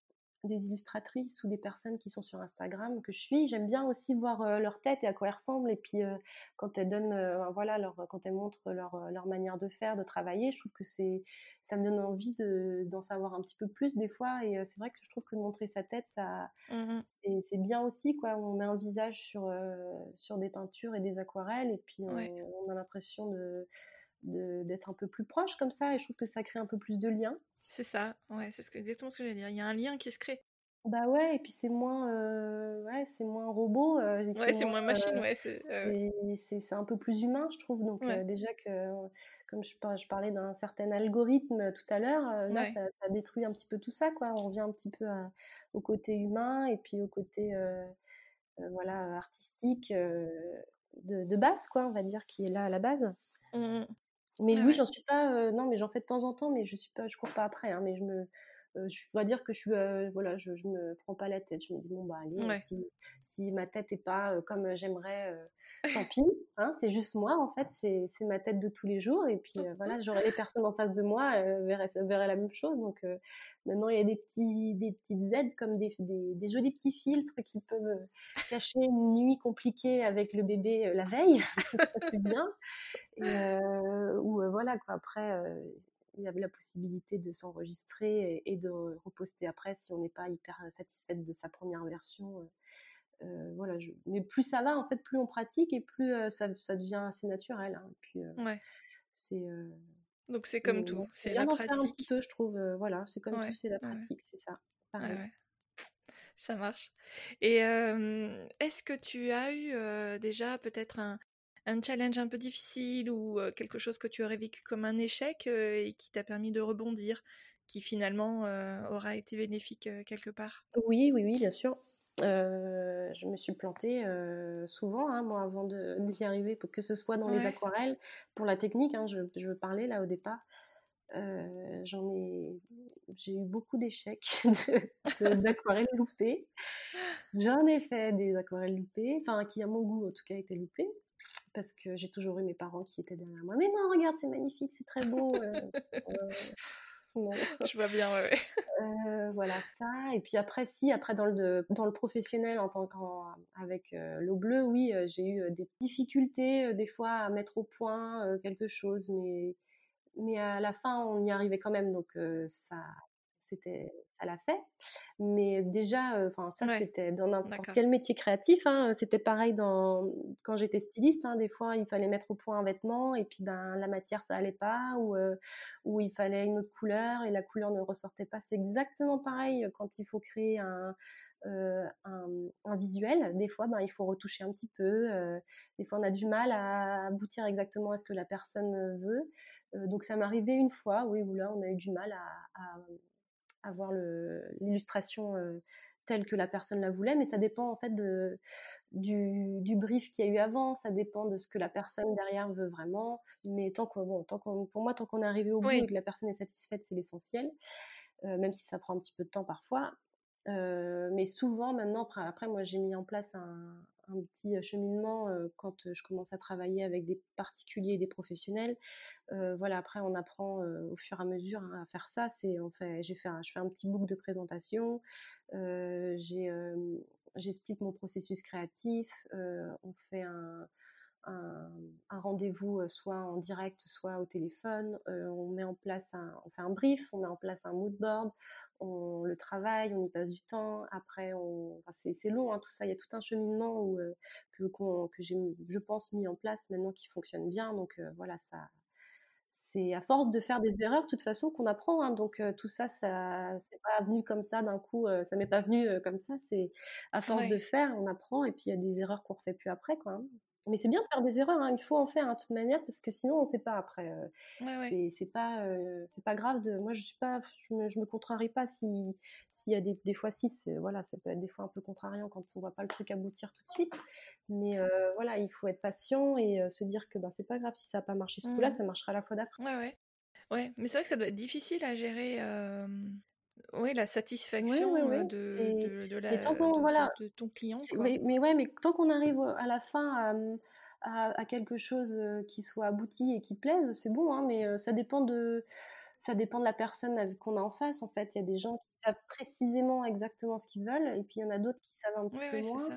Speaker 2: des illustratrices ou des personnes qui sont sur Instagram que je suis, j'aime bien aussi voir euh, leur tête et à quoi elles ressemblent. Et puis euh, quand elles donnent, euh, voilà, leur, quand elles montrent leur, euh, leur manière de faire, de travailler, je trouve que c'est, ça me donne envie de, d'en savoir un petit peu plus des fois. Et euh, c'est vrai que je trouve que de montrer sa tête, ça,
Speaker 3: Mhm.
Speaker 2: c'est, c'est bien aussi, quoi. On met un visage sur, euh, sur des peintures et des aquarelles, et puis
Speaker 3: Ouais,
Speaker 2: on, on a l'impression de, de, d'être un peu plus proche comme ça. Et je trouve que ça crée un peu plus de liens.
Speaker 3: c'est ça. Ouais, c'est ce que- exactement ce que j'allais dire. Il y a un lien qui se crée.
Speaker 2: Bah ouais, et puis c'est moins, euh, ouais, c'est moins robot, euh, et c'est
Speaker 3: Ouais, c'est
Speaker 2: moins,
Speaker 3: moins machine,
Speaker 2: euh,
Speaker 3: ouais. C'est, euh,
Speaker 2: c'est, c'est, c'est un peu plus humain, je trouve. Donc euh,
Speaker 3: ouais,
Speaker 2: déjà que, euh, comme je, par- je parlais d'un certain algorithme tout à l'heure, euh, là
Speaker 3: ouais.
Speaker 2: ça, ça détruit un petit peu tout ça, quoi. On revient un petit peu à- au côté humain et puis au côté, euh, euh, voilà, artistique euh, de, de base, quoi, on va dire, qui est là à la base.
Speaker 3: Mhm.
Speaker 2: Mais
Speaker 3: Ouais,
Speaker 2: oui,
Speaker 3: ouais.
Speaker 2: j'en suis pas. Euh, non, mais j'en fais de temps en temps, mais je suis pas, je cours pas après. Hein, mais je me, euh, je dois dire que je suis, euh, voilà, je, je me prends pas la tête. Je me dis bon bah allez, euh,
Speaker 3: Ouais.
Speaker 2: si, si ma tête est pas euh, comme j'aimerais, euh, tant pis. Hein, c'est juste moi en fait, c'est, c'est ma tête de tous les jours. Et puis euh, voilà, j'aurais les personnes en face de moi euh, verraient, verraient la même chose. Donc euh, maintenant il y a des petits, des petites aides comme des, des, des jolis petits filtres qui peuvent euh, cacher une nuit compliquée avec le bébé euh, la veille. Donc ça c'est bien. Et euh, où euh, voilà quoi. Après, euh, il y avait la possibilité de s'enregistrer et, et de reposter après si on n'est pas hyper satisfaite de sa première version. Euh, euh, voilà. Je... Mais plus ça va, en fait, plus on pratique et plus euh, ça, ça devient assez naturel. Hein. Et puis euh,
Speaker 3: Ouais.
Speaker 2: c'est euh,
Speaker 3: Donc c'est
Speaker 2: mais
Speaker 3: comme tout,
Speaker 2: bon, c'est
Speaker 3: c'est
Speaker 2: bien
Speaker 3: la
Speaker 2: d'en faire un petit
Speaker 3: pratique.
Speaker 2: peu, je trouve. Euh, voilà, c'est comme tout,
Speaker 3: Ouais,
Speaker 2: c'est la
Speaker 3: ouais, ouais.
Speaker 2: pratique, c'est ça.
Speaker 3: Ouais,
Speaker 2: Pareil.
Speaker 3: ouais. Ça marche. Et euh, est-ce que tu as eu euh, déjà peut-être un, un challenge un peu difficile ou euh, quelque chose que tu aurais vécu comme un échec euh, et qui t'a permis de rebondir, qui finalement euh, aura été bénéfique euh, quelque part?
Speaker 2: Oui, oui, oui, bien sûr. Euh, je me suis plantée euh, souvent, hein, moi, avant de- d'y arriver, pour que ce soit dans les
Speaker 3: Ouais,
Speaker 2: aquarelles, pour la technique, hein, je, je veux parler là au départ. Euh, j'en ai, j'ai eu beaucoup d'échecs de- de- d'aquarelles loupées. J'en ai fait des aquarelles loupées, enfin qui à mon goût en tout cas étaient loupées, parce que j'ai toujours eu mes parents qui étaient derrière moi. Mais non, regarde, c'est magnifique, c'est très beau. Euh, euh, non.
Speaker 3: je vois bien, ouais, ouais.
Speaker 2: Euh, voilà ça. Et puis après, si, après dans le, dans le professionnel, en tant qu'en, avec euh, l'eau bleue, oui, euh, j'ai eu euh, des difficultés euh, des fois à mettre au point euh, quelque chose, mais, mais à la fin, on y arrivait quand même, donc euh, ça, c'était, ça l'a fait. Mais déjà, enfin ça,
Speaker 3: Ouais,
Speaker 2: c'était dans n'importe
Speaker 3: d'accord.
Speaker 2: quel métier créatif. Hein, c'était pareil dans, quand j'étais styliste. Hein, des fois, il fallait mettre au point un vêtement et puis ben la matière ça allait pas, ou euh, ou il fallait une autre couleur et la couleur ne ressortait pas. C'est exactement pareil quand il faut créer un euh, un, un visuel. Des fois, ben il faut retoucher un petit peu. Euh, des fois, on a du mal à aboutir exactement à ce que la personne veut. Euh, donc ça m'est arrivé une fois, oui, où là on a eu du mal à, à avoir l'illustration euh, telle que la personne la voulait, mais ça dépend en fait de, du, du brief qu'il y a eu avant, ça dépend de ce que la personne derrière veut vraiment. Mais tant qu'on, bon, tant qu'on, pour moi, tant qu'on est arrivé au bout
Speaker 3: Oui,
Speaker 2: et que la personne est satisfaite, c'est l'essentiel, euh, même si ça prend un petit peu de temps parfois. Euh, mais souvent, maintenant, après, après, moi, j'ai mis en place un, un petit cheminement euh, quand je commence à travailler avec des particuliers et des professionnels. Euh, voilà, après, on apprend euh, au fur et à mesure hein, à faire ça. C'est, on fait, j'ai fait un, je fais un petit book de présentation. Euh, j'ai, euh, j'explique mon processus créatif. Euh, on fait un, un, un rendez-vous, euh, soit en direct, soit au téléphone. Euh, on met en place un, on fait un brief, on met en place un mood board, on le travaille, on y passe du temps. Après, on, enfin, c'est, c'est long, hein, tout ça. Il y a tout un cheminement où, euh, que, qu'on, que j'ai, je pense, mis en place maintenant qui fonctionne bien. Donc euh, voilà, ça. C'est à force de faire des erreurs, de toute façon, qu'on apprend. Hein. Donc euh, tout ça, ça, c'est pas venu comme ça d'un coup. Euh, ça m'est pas venu euh, comme ça. C'est à force de
Speaker 3: Ouais.
Speaker 2: faire, on apprend. Et puis il y a des erreurs qu'on refait plus après, quoi. Hein. Mais c'est bien de faire des erreurs. Hein. Il faut en faire, hein, de toute manière, parce que sinon, on sait pas après. Euh,
Speaker 3: Ouais, ouais.
Speaker 2: c'est, c'est pas, euh, c'est pas grave. De, moi, je suis pas, je me, je me contrarie pas si, s'il y a des, des fois si, c'est, voilà, ça peut être des fois un peu contrariant quand on voit pas le truc aboutir tout de suite. Mais euh, voilà, il faut être patient et euh, se dire que ben, c'est pas grave si ça n'a pas marché ce coup-là,
Speaker 3: Mhm.
Speaker 2: ça marchera la fois d'après.
Speaker 3: Ouais, ouais. Ouais, mais c'est vrai que ça doit être difficile à gérer, euh, ouais, la
Speaker 2: Oui,
Speaker 3: satisfaction
Speaker 2: oui, oui.
Speaker 3: euh, de,
Speaker 2: C'est...
Speaker 3: de, de,
Speaker 2: Mais tant
Speaker 3: la,
Speaker 2: qu'on,
Speaker 3: de, de,
Speaker 2: voilà,
Speaker 3: de ton client,
Speaker 2: c'est-
Speaker 3: quoi.
Speaker 2: mais, mais ouais, mais tant qu'on arrive à la fin à, à, à quelque chose euh, qui soit abouti et qui plaise, c'est bon, hein, mais euh, ça dépend de, ça dépend de la personne avec- qu'on a en face, en fait. Il y a des gens qui savent précisément exactement ce qu'ils veulent, et puis il y en a d'autres qui savent un petit
Speaker 3: Ouais,
Speaker 2: peu
Speaker 3: ouais, c'est
Speaker 2: moins.
Speaker 3: ça.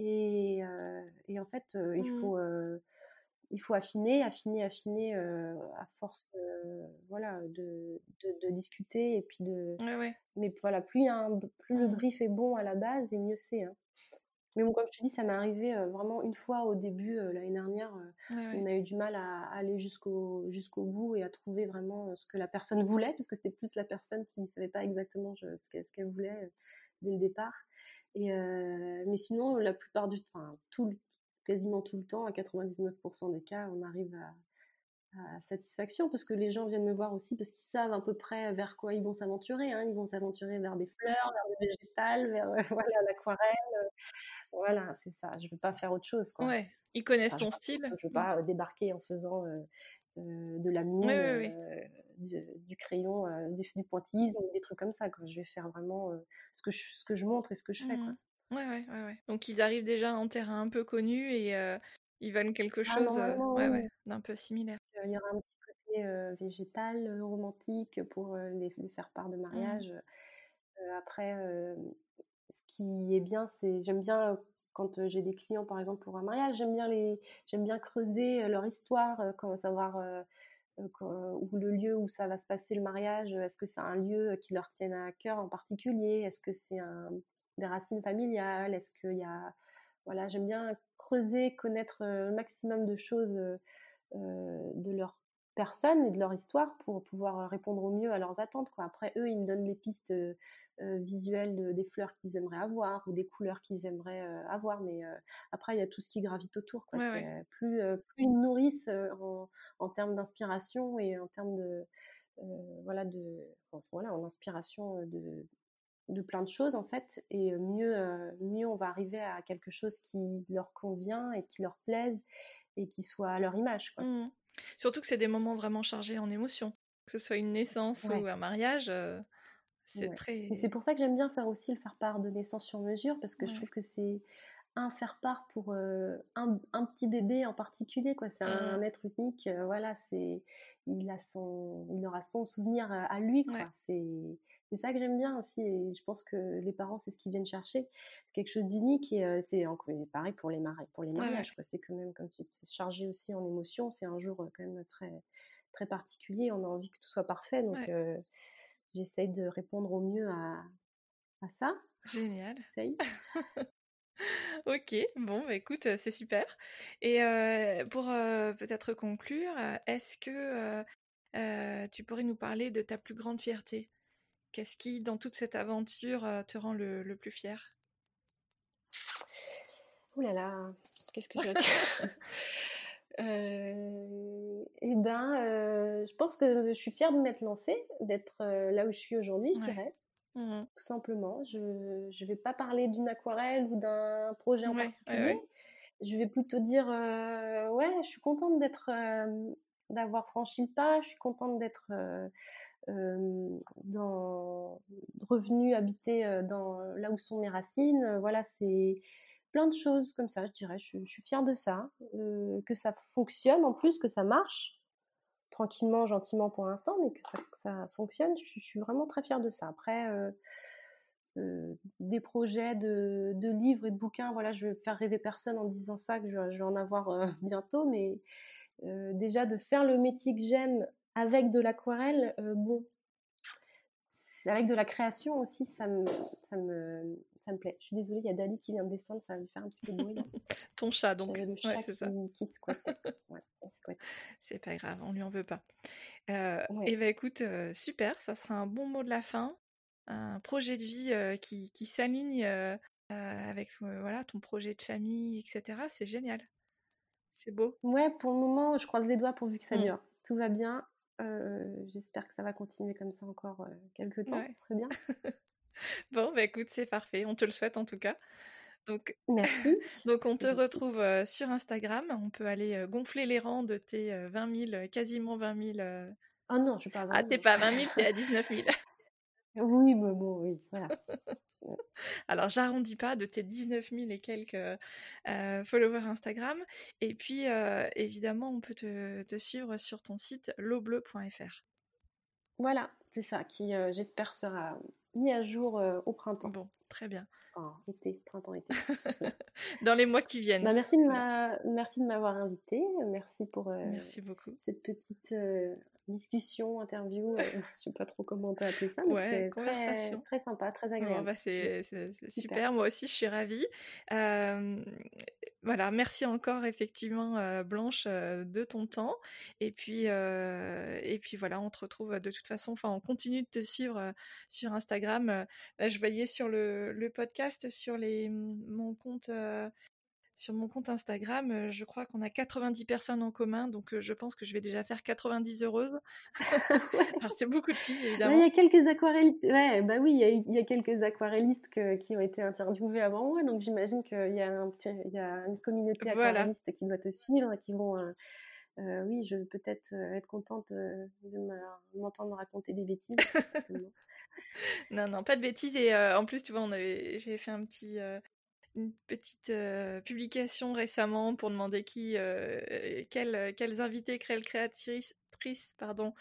Speaker 2: Et, euh, et en fait, euh, il
Speaker 3: Mhm.
Speaker 2: faut, euh, il faut affiner, affiner, affiner euh, à force euh, voilà, de, de, de discuter. Et puis de...
Speaker 3: Ouais, ouais.
Speaker 2: Mais voilà, plus, il y a un- plus le
Speaker 3: Mhm.
Speaker 2: brief est bon à la base, et mieux c'est. Hein. Mais bon, comme je te dis, ça m'est arrivé euh, vraiment une fois au début, euh, l'année dernière. Euh,
Speaker 3: Ouais, ouais.
Speaker 2: on a eu du mal à, à aller jusqu'au, jusqu'au bout et à trouver vraiment euh, ce que la personne voulait, parce que c'était plus la personne qui ne savait pas exactement je- ce qu'elle, ce qu'elle voulait euh, dès le départ. Et, euh, mais sinon, la plupart du temps, enfin, tout, le- quasiment tout le temps, à quatre-vingt-dix-neuf pour cent des cas, on arrive à, à satisfaction, parce que les gens viennent me voir aussi parce qu'ils savent à peu près vers quoi ils vont s'aventurer. Hein. Ils vont s'aventurer vers des fleurs, vers des végétales, vers euh, voilà, l'aquarelle. Voilà, c'est ça. Je veux pas faire autre chose, quoi.
Speaker 3: Ouais. Ils connaissent
Speaker 2: Enfin, je
Speaker 3: ton
Speaker 2: veux pas,
Speaker 3: style.
Speaker 2: je veux
Speaker 3: Mm.
Speaker 2: pas euh, débarquer en faisant euh, euh, de la
Speaker 3: Ouais,
Speaker 2: mine,
Speaker 3: ouais, ouais.
Speaker 2: euh, du, du crayon, euh, du, du pointillisme, ou des trucs comme ça, quoi. Je vais faire vraiment euh, ce que je, ce que je montre et ce que je fais, quoi.
Speaker 3: Mhm. Ouais, ouais, ouais, ouais. Donc ils arrivent déjà en terrain un peu connu et euh, ils veulent quelque
Speaker 2: Ah,
Speaker 3: chose, euh,
Speaker 2: normalement,
Speaker 3: ouais,
Speaker 2: oui.
Speaker 3: ouais, d'un peu similaire.
Speaker 2: Il y aura un petit côté euh, végétal, euh, romantique pour euh, les, les faire part de
Speaker 3: Mhm.
Speaker 2: mariage. Euh, après, euh, ce qui est bien, c'est j'aime bien euh, quand euh, j'ai des clients, par exemple pour un mariage, j'aime bien les, j'aime bien creuser euh, leur histoire, euh, quand, savoir euh, euh, quand- où le lieu où ça va se passer le mariage. Est-ce que c'est un lieu qui leur tienne à cœur en particulier? Est-ce que c'est un, des racines familiales? Est-ce qu'il y a, voilà, j'aime bien creuser, connaître euh, le maximum de choses euh, euh, de leur personne et de leur histoire pour pouvoir répondre au mieux à leurs attentes, quoi. Après, eux, ils me donnent les pistes euh, euh, visuelles de, des fleurs qu'ils aimeraient avoir ou des couleurs qu'ils aimeraient euh, avoir, mais euh, après, il y a tout ce qui gravite autour, quoi.
Speaker 3: Ouais,
Speaker 2: C'est
Speaker 3: ouais.
Speaker 2: euh, plus, euh, plus ils me nourrissent euh, en, en termes d'inspiration et en termes de, euh, voilà, de, enfin, voilà, en inspiration euh, de, de plein de choses, en fait, et mieux, euh, mieux on va arriver à quelque chose qui leur convient et qui leur plaise et qui soit à leur image, quoi.
Speaker 3: Mhm. Surtout que c'est des moments vraiment chargés en émotions. Que ce soit une naissance ou
Speaker 2: Ouais,
Speaker 3: un mariage, euh, c'est
Speaker 2: ouais. Mais c'est
Speaker 3: très...
Speaker 2: pour ça que j'aime bien faire aussi le faire part de naissance sur mesure, parce que je trouve
Speaker 3: Ouais.
Speaker 2: que c'est un faire part pour euh, un, un petit bébé en particulier, quoi. C'est un,
Speaker 3: Mhm.
Speaker 2: être unique, euh, voilà, c'est, il a son, il aura son souvenir à, à lui,
Speaker 3: Ouais.
Speaker 2: quoi. C'est, c'est ça que j'aime bien aussi, et je pense que les parents, c'est ce qu'ils viennent chercher, quelque chose d'unique, et euh, c'est encore pareil pour les mari- pour les
Speaker 3: Ouais, ouais.
Speaker 2: mariages, quoi. C'est quand même, comme tu c'est chargé aussi en émotions, c'est un jour euh, quand même très, très particulier, on a envie que tout soit parfait, donc
Speaker 3: Ouais.
Speaker 2: euh, j'essaye de répondre au mieux à, à ça.
Speaker 3: Génial.
Speaker 2: J'essaye.
Speaker 3: Ok, bon, bah, écoute, euh, c'est super. Et euh, pour euh, peut-être conclure, euh, est-ce que euh, euh, tu pourrais nous parler de ta plus grande fierté? Qu'est-ce qui, dans toute cette aventure, euh, te rend le, le plus fier?
Speaker 2: Ouh là là, qu'est-ce que je vais dire euh, Eh ben, euh, je pense que je suis fière de m'être lancée, d'être euh, là où je suis aujourd'hui, je
Speaker 3: Ouais.
Speaker 2: dirais,
Speaker 3: Mhm.
Speaker 2: tout simplement. Je ne vais pas parler d'une aquarelle ou d'un projet en
Speaker 3: Ouais, ouais,
Speaker 2: particulier.
Speaker 3: ouais.
Speaker 2: Je vais plutôt dire, euh, ouais, je suis contente d'être, euh, d'avoir franchi le pas. Je suis contente d'être euh, euh, dans revenue habiter euh, dans là où sont mes racines. Euh, Voilà, c'est plein de choses comme ça, je dirais. Je, je suis fière de ça, euh, que ça fonctionne en plus, que ça marche tranquillement, gentiment pour l'instant, mais que ça, que ça fonctionne. Je, je suis vraiment très fière de ça. Après, euh, euh, des projets de, de livres et de bouquins. Voilà, je vais faire rêver personne en disant ça, que je, je vais en avoir euh, bientôt, mais euh, déjà de faire le métier que j'aime avec de l'aquarelle, euh, bon, avec de la création aussi, ça me, ça me, ça me plaît. Je suis désolée, il y a Dali qui vient de descendre, ça va lui faire un petit peu de bruit. Là.
Speaker 3: Ton chat, donc.
Speaker 2: J'avais le chat
Speaker 3: Ouais, c'est
Speaker 2: qui,
Speaker 3: ça.
Speaker 2: qui squattait. Ouais, il squattait.
Speaker 3: C'est pas grave, on lui en veut pas. Euh,
Speaker 2: Ouais.
Speaker 3: Et ben écoute, euh, super, ça sera un bon mot de la fin. Un projet de vie euh, qui, qui s'aligne euh, euh, avec euh, voilà, ton projet de famille, et cetera. C'est génial. C'est beau.
Speaker 2: Ouais, pour le moment, je croise les doigts pourvu que ça
Speaker 3: Mm.
Speaker 2: dure. Tout va bien. Euh, j'espère que ça va continuer comme ça encore euh, quelques temps.
Speaker 3: Ouais.
Speaker 2: Ce serait bien.
Speaker 3: Bon, bah écoute, c'est parfait. On te le souhaite en tout cas. Donc,
Speaker 2: Merci.
Speaker 3: donc on
Speaker 2: C'est
Speaker 3: te
Speaker 2: gentil.
Speaker 3: retrouve euh, sur Instagram. On peut aller euh, gonfler les rangs de tes euh, vingt mille, euh, quasiment vingt mille. euh,
Speaker 2: Oh non, je suis pas à
Speaker 3: Ah,
Speaker 2: vingt
Speaker 3: t'es
Speaker 2: mille.
Speaker 3: pas à vingt mille, t'es à dix-neuf mille.
Speaker 2: Oui, mais bon, oui, voilà.
Speaker 3: Alors, j'arrondis pas, de tes dix-neuf mille et quelques euh, followers Instagram. Et puis, euh, évidemment, on peut te, te suivre sur ton site laubleu point f r.
Speaker 2: Voilà, c'est ça qui, euh, j'espère, sera mis à jour euh, au printemps.
Speaker 3: Bon, très bien.
Speaker 2: Enfin, été, printemps-été.
Speaker 3: Dans les mois qui viennent.
Speaker 2: Bah, merci de
Speaker 3: Voilà.
Speaker 2: m'a- merci de m'avoir invitée. Merci pour euh,
Speaker 3: Merci beaucoup.
Speaker 2: cette petite euh, discussion, interview. euh, je sais pas trop comment on peut appeler ça, mais
Speaker 3: Ouais,
Speaker 2: c'était très,
Speaker 3: conversation.
Speaker 2: très sympa, très
Speaker 3: Bon,
Speaker 2: agréable.
Speaker 3: bah c'est c'est- c'est
Speaker 2: Super.
Speaker 3: super. Moi aussi, je suis ravie. Euh, voilà, merci encore effectivement euh, Blanche euh, de ton temps. Et puis, euh, et puis voilà, on te retrouve de toute façon. Enfin, on continue de te suivre euh, sur Instagram. Euh, Là, je voyais sur le, le podcast, sur les, mon compte. euh, Sur mon compte Instagram, euh, je crois qu'on a quatre-vingt-dix personnes en commun, donc euh, je pense que je vais déjà faire quatre-vingt-dix heureuses. Alors c'est beaucoup de filles,
Speaker 2: Là, il y
Speaker 3: évidemment.
Speaker 2: a quelques aquarellistes. Ouais, bah oui, il y a, il y a quelques aquarellistes que- qui ont été interviewés avant moi, donc j'imagine qu'il y a un petit, il y a une communauté
Speaker 3: Voilà.
Speaker 2: aquarelliste qui doit te suivre et qui vont. euh, euh, oui, je vais peut-être euh, être contente euh, de me- m'entendre raconter des bêtises. certainement.
Speaker 3: Non, non, pas de bêtises. Et euh, en plus, tu vois, on avait, j'ai fait un petit, euh, une petite euh, publication récemment pour demander qui, euh, quels, quels invités créent créatrices, pardon,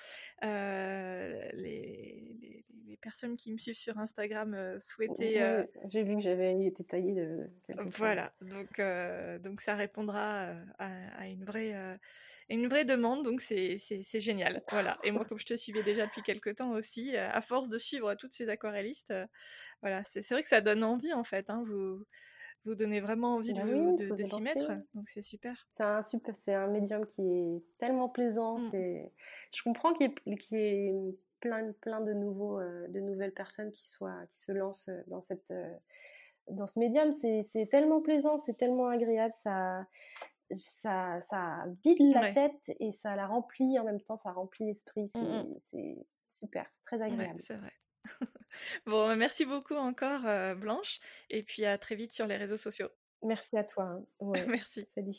Speaker 3: euh, les, les, les personnes qui me suivent sur Instagram euh, souhaitaient.
Speaker 2: Oui,
Speaker 3: euh,
Speaker 2: oui, j'ai vu que j'avais été taillée de quelque part.
Speaker 3: Voilà, donc, euh, donc ça répondra euh, à, à une vraie, euh, une vraie demande, donc c'est, c'est, c'est génial. Voilà. Et moi, comme je te suivais déjà depuis quelques temps aussi, euh, à force de suivre toutes ces aquarellistes, euh, voilà, c'est, c'est vrai que ça donne envie en fait. Hein, vous, vous donnez vraiment envie
Speaker 2: Bah
Speaker 3: de,
Speaker 2: oui,
Speaker 3: vous,
Speaker 2: il
Speaker 3: de,
Speaker 2: faut
Speaker 3: de
Speaker 2: se
Speaker 3: s'y
Speaker 2: lancer.
Speaker 3: mettre, donc c'est super.
Speaker 2: C'est un super, c'est un médium qui est tellement plaisant.
Speaker 3: Mm.
Speaker 2: C'est, je comprends qu'il y ait, qu'il y ait plein, plein de nouveaux, euh, de nouvelles personnes qui soient, qui se lancent dans cette, euh, dans ce médium. C'est, c'est tellement plaisant, c'est tellement agréable. Ça, ça, ça vide la
Speaker 3: Ouais.
Speaker 2: tête et ça la remplit en même temps. Ça remplit l'esprit. C'est,
Speaker 3: Mm, mm.
Speaker 2: c'est super, c'est très
Speaker 3: Ouais,
Speaker 2: agréable.
Speaker 3: c'est vrai. Bon, bah, merci beaucoup encore, euh, Blanche, et puis à très vite sur les réseaux sociaux.
Speaker 2: Merci à toi. hein. Ouais.
Speaker 3: Merci.
Speaker 2: Salut.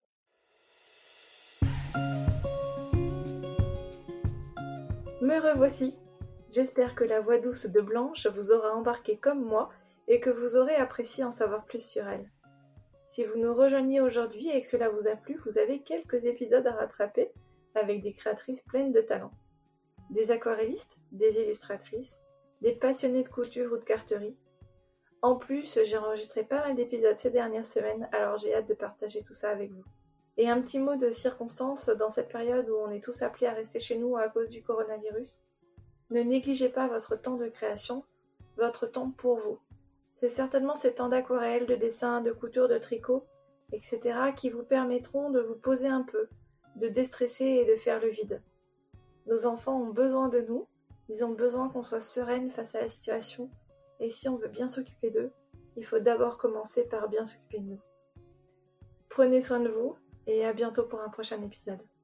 Speaker 1: Me revoici. J'espère que la voix douce de Blanche vous aura embarqué comme moi et que vous aurez apprécié en savoir plus sur elle. Si vous nous rejoignez aujourd'hui et que cela vous a plu, vous avez quelques épisodes à rattraper avec des créatrices pleines de talent. Des aquarellistes, des illustratrices, des passionnés de couture ou de carterie. En plus, j'ai enregistré pas mal d'épisodes ces dernières semaines, alors j'ai hâte de partager tout ça avec vous. Et un petit mot de circonstance dans cette période où on est tous appelés à rester chez nous à cause du coronavirus. Ne négligez pas votre temps de création, votre temps pour vous. C'est certainement ces temps d'aquarelle, de dessin, de couture, de tricot, et cetera qui vous permettront de vous poser un peu, de déstresser et de faire le vide. Nos enfants ont besoin de nous, ils ont besoin qu'on soit sereine face à la situation, et si on veut bien s'occuper d'eux, il faut d'abord commencer par bien s'occuper de nous. Prenez soin de vous, et à bientôt pour un prochain épisode.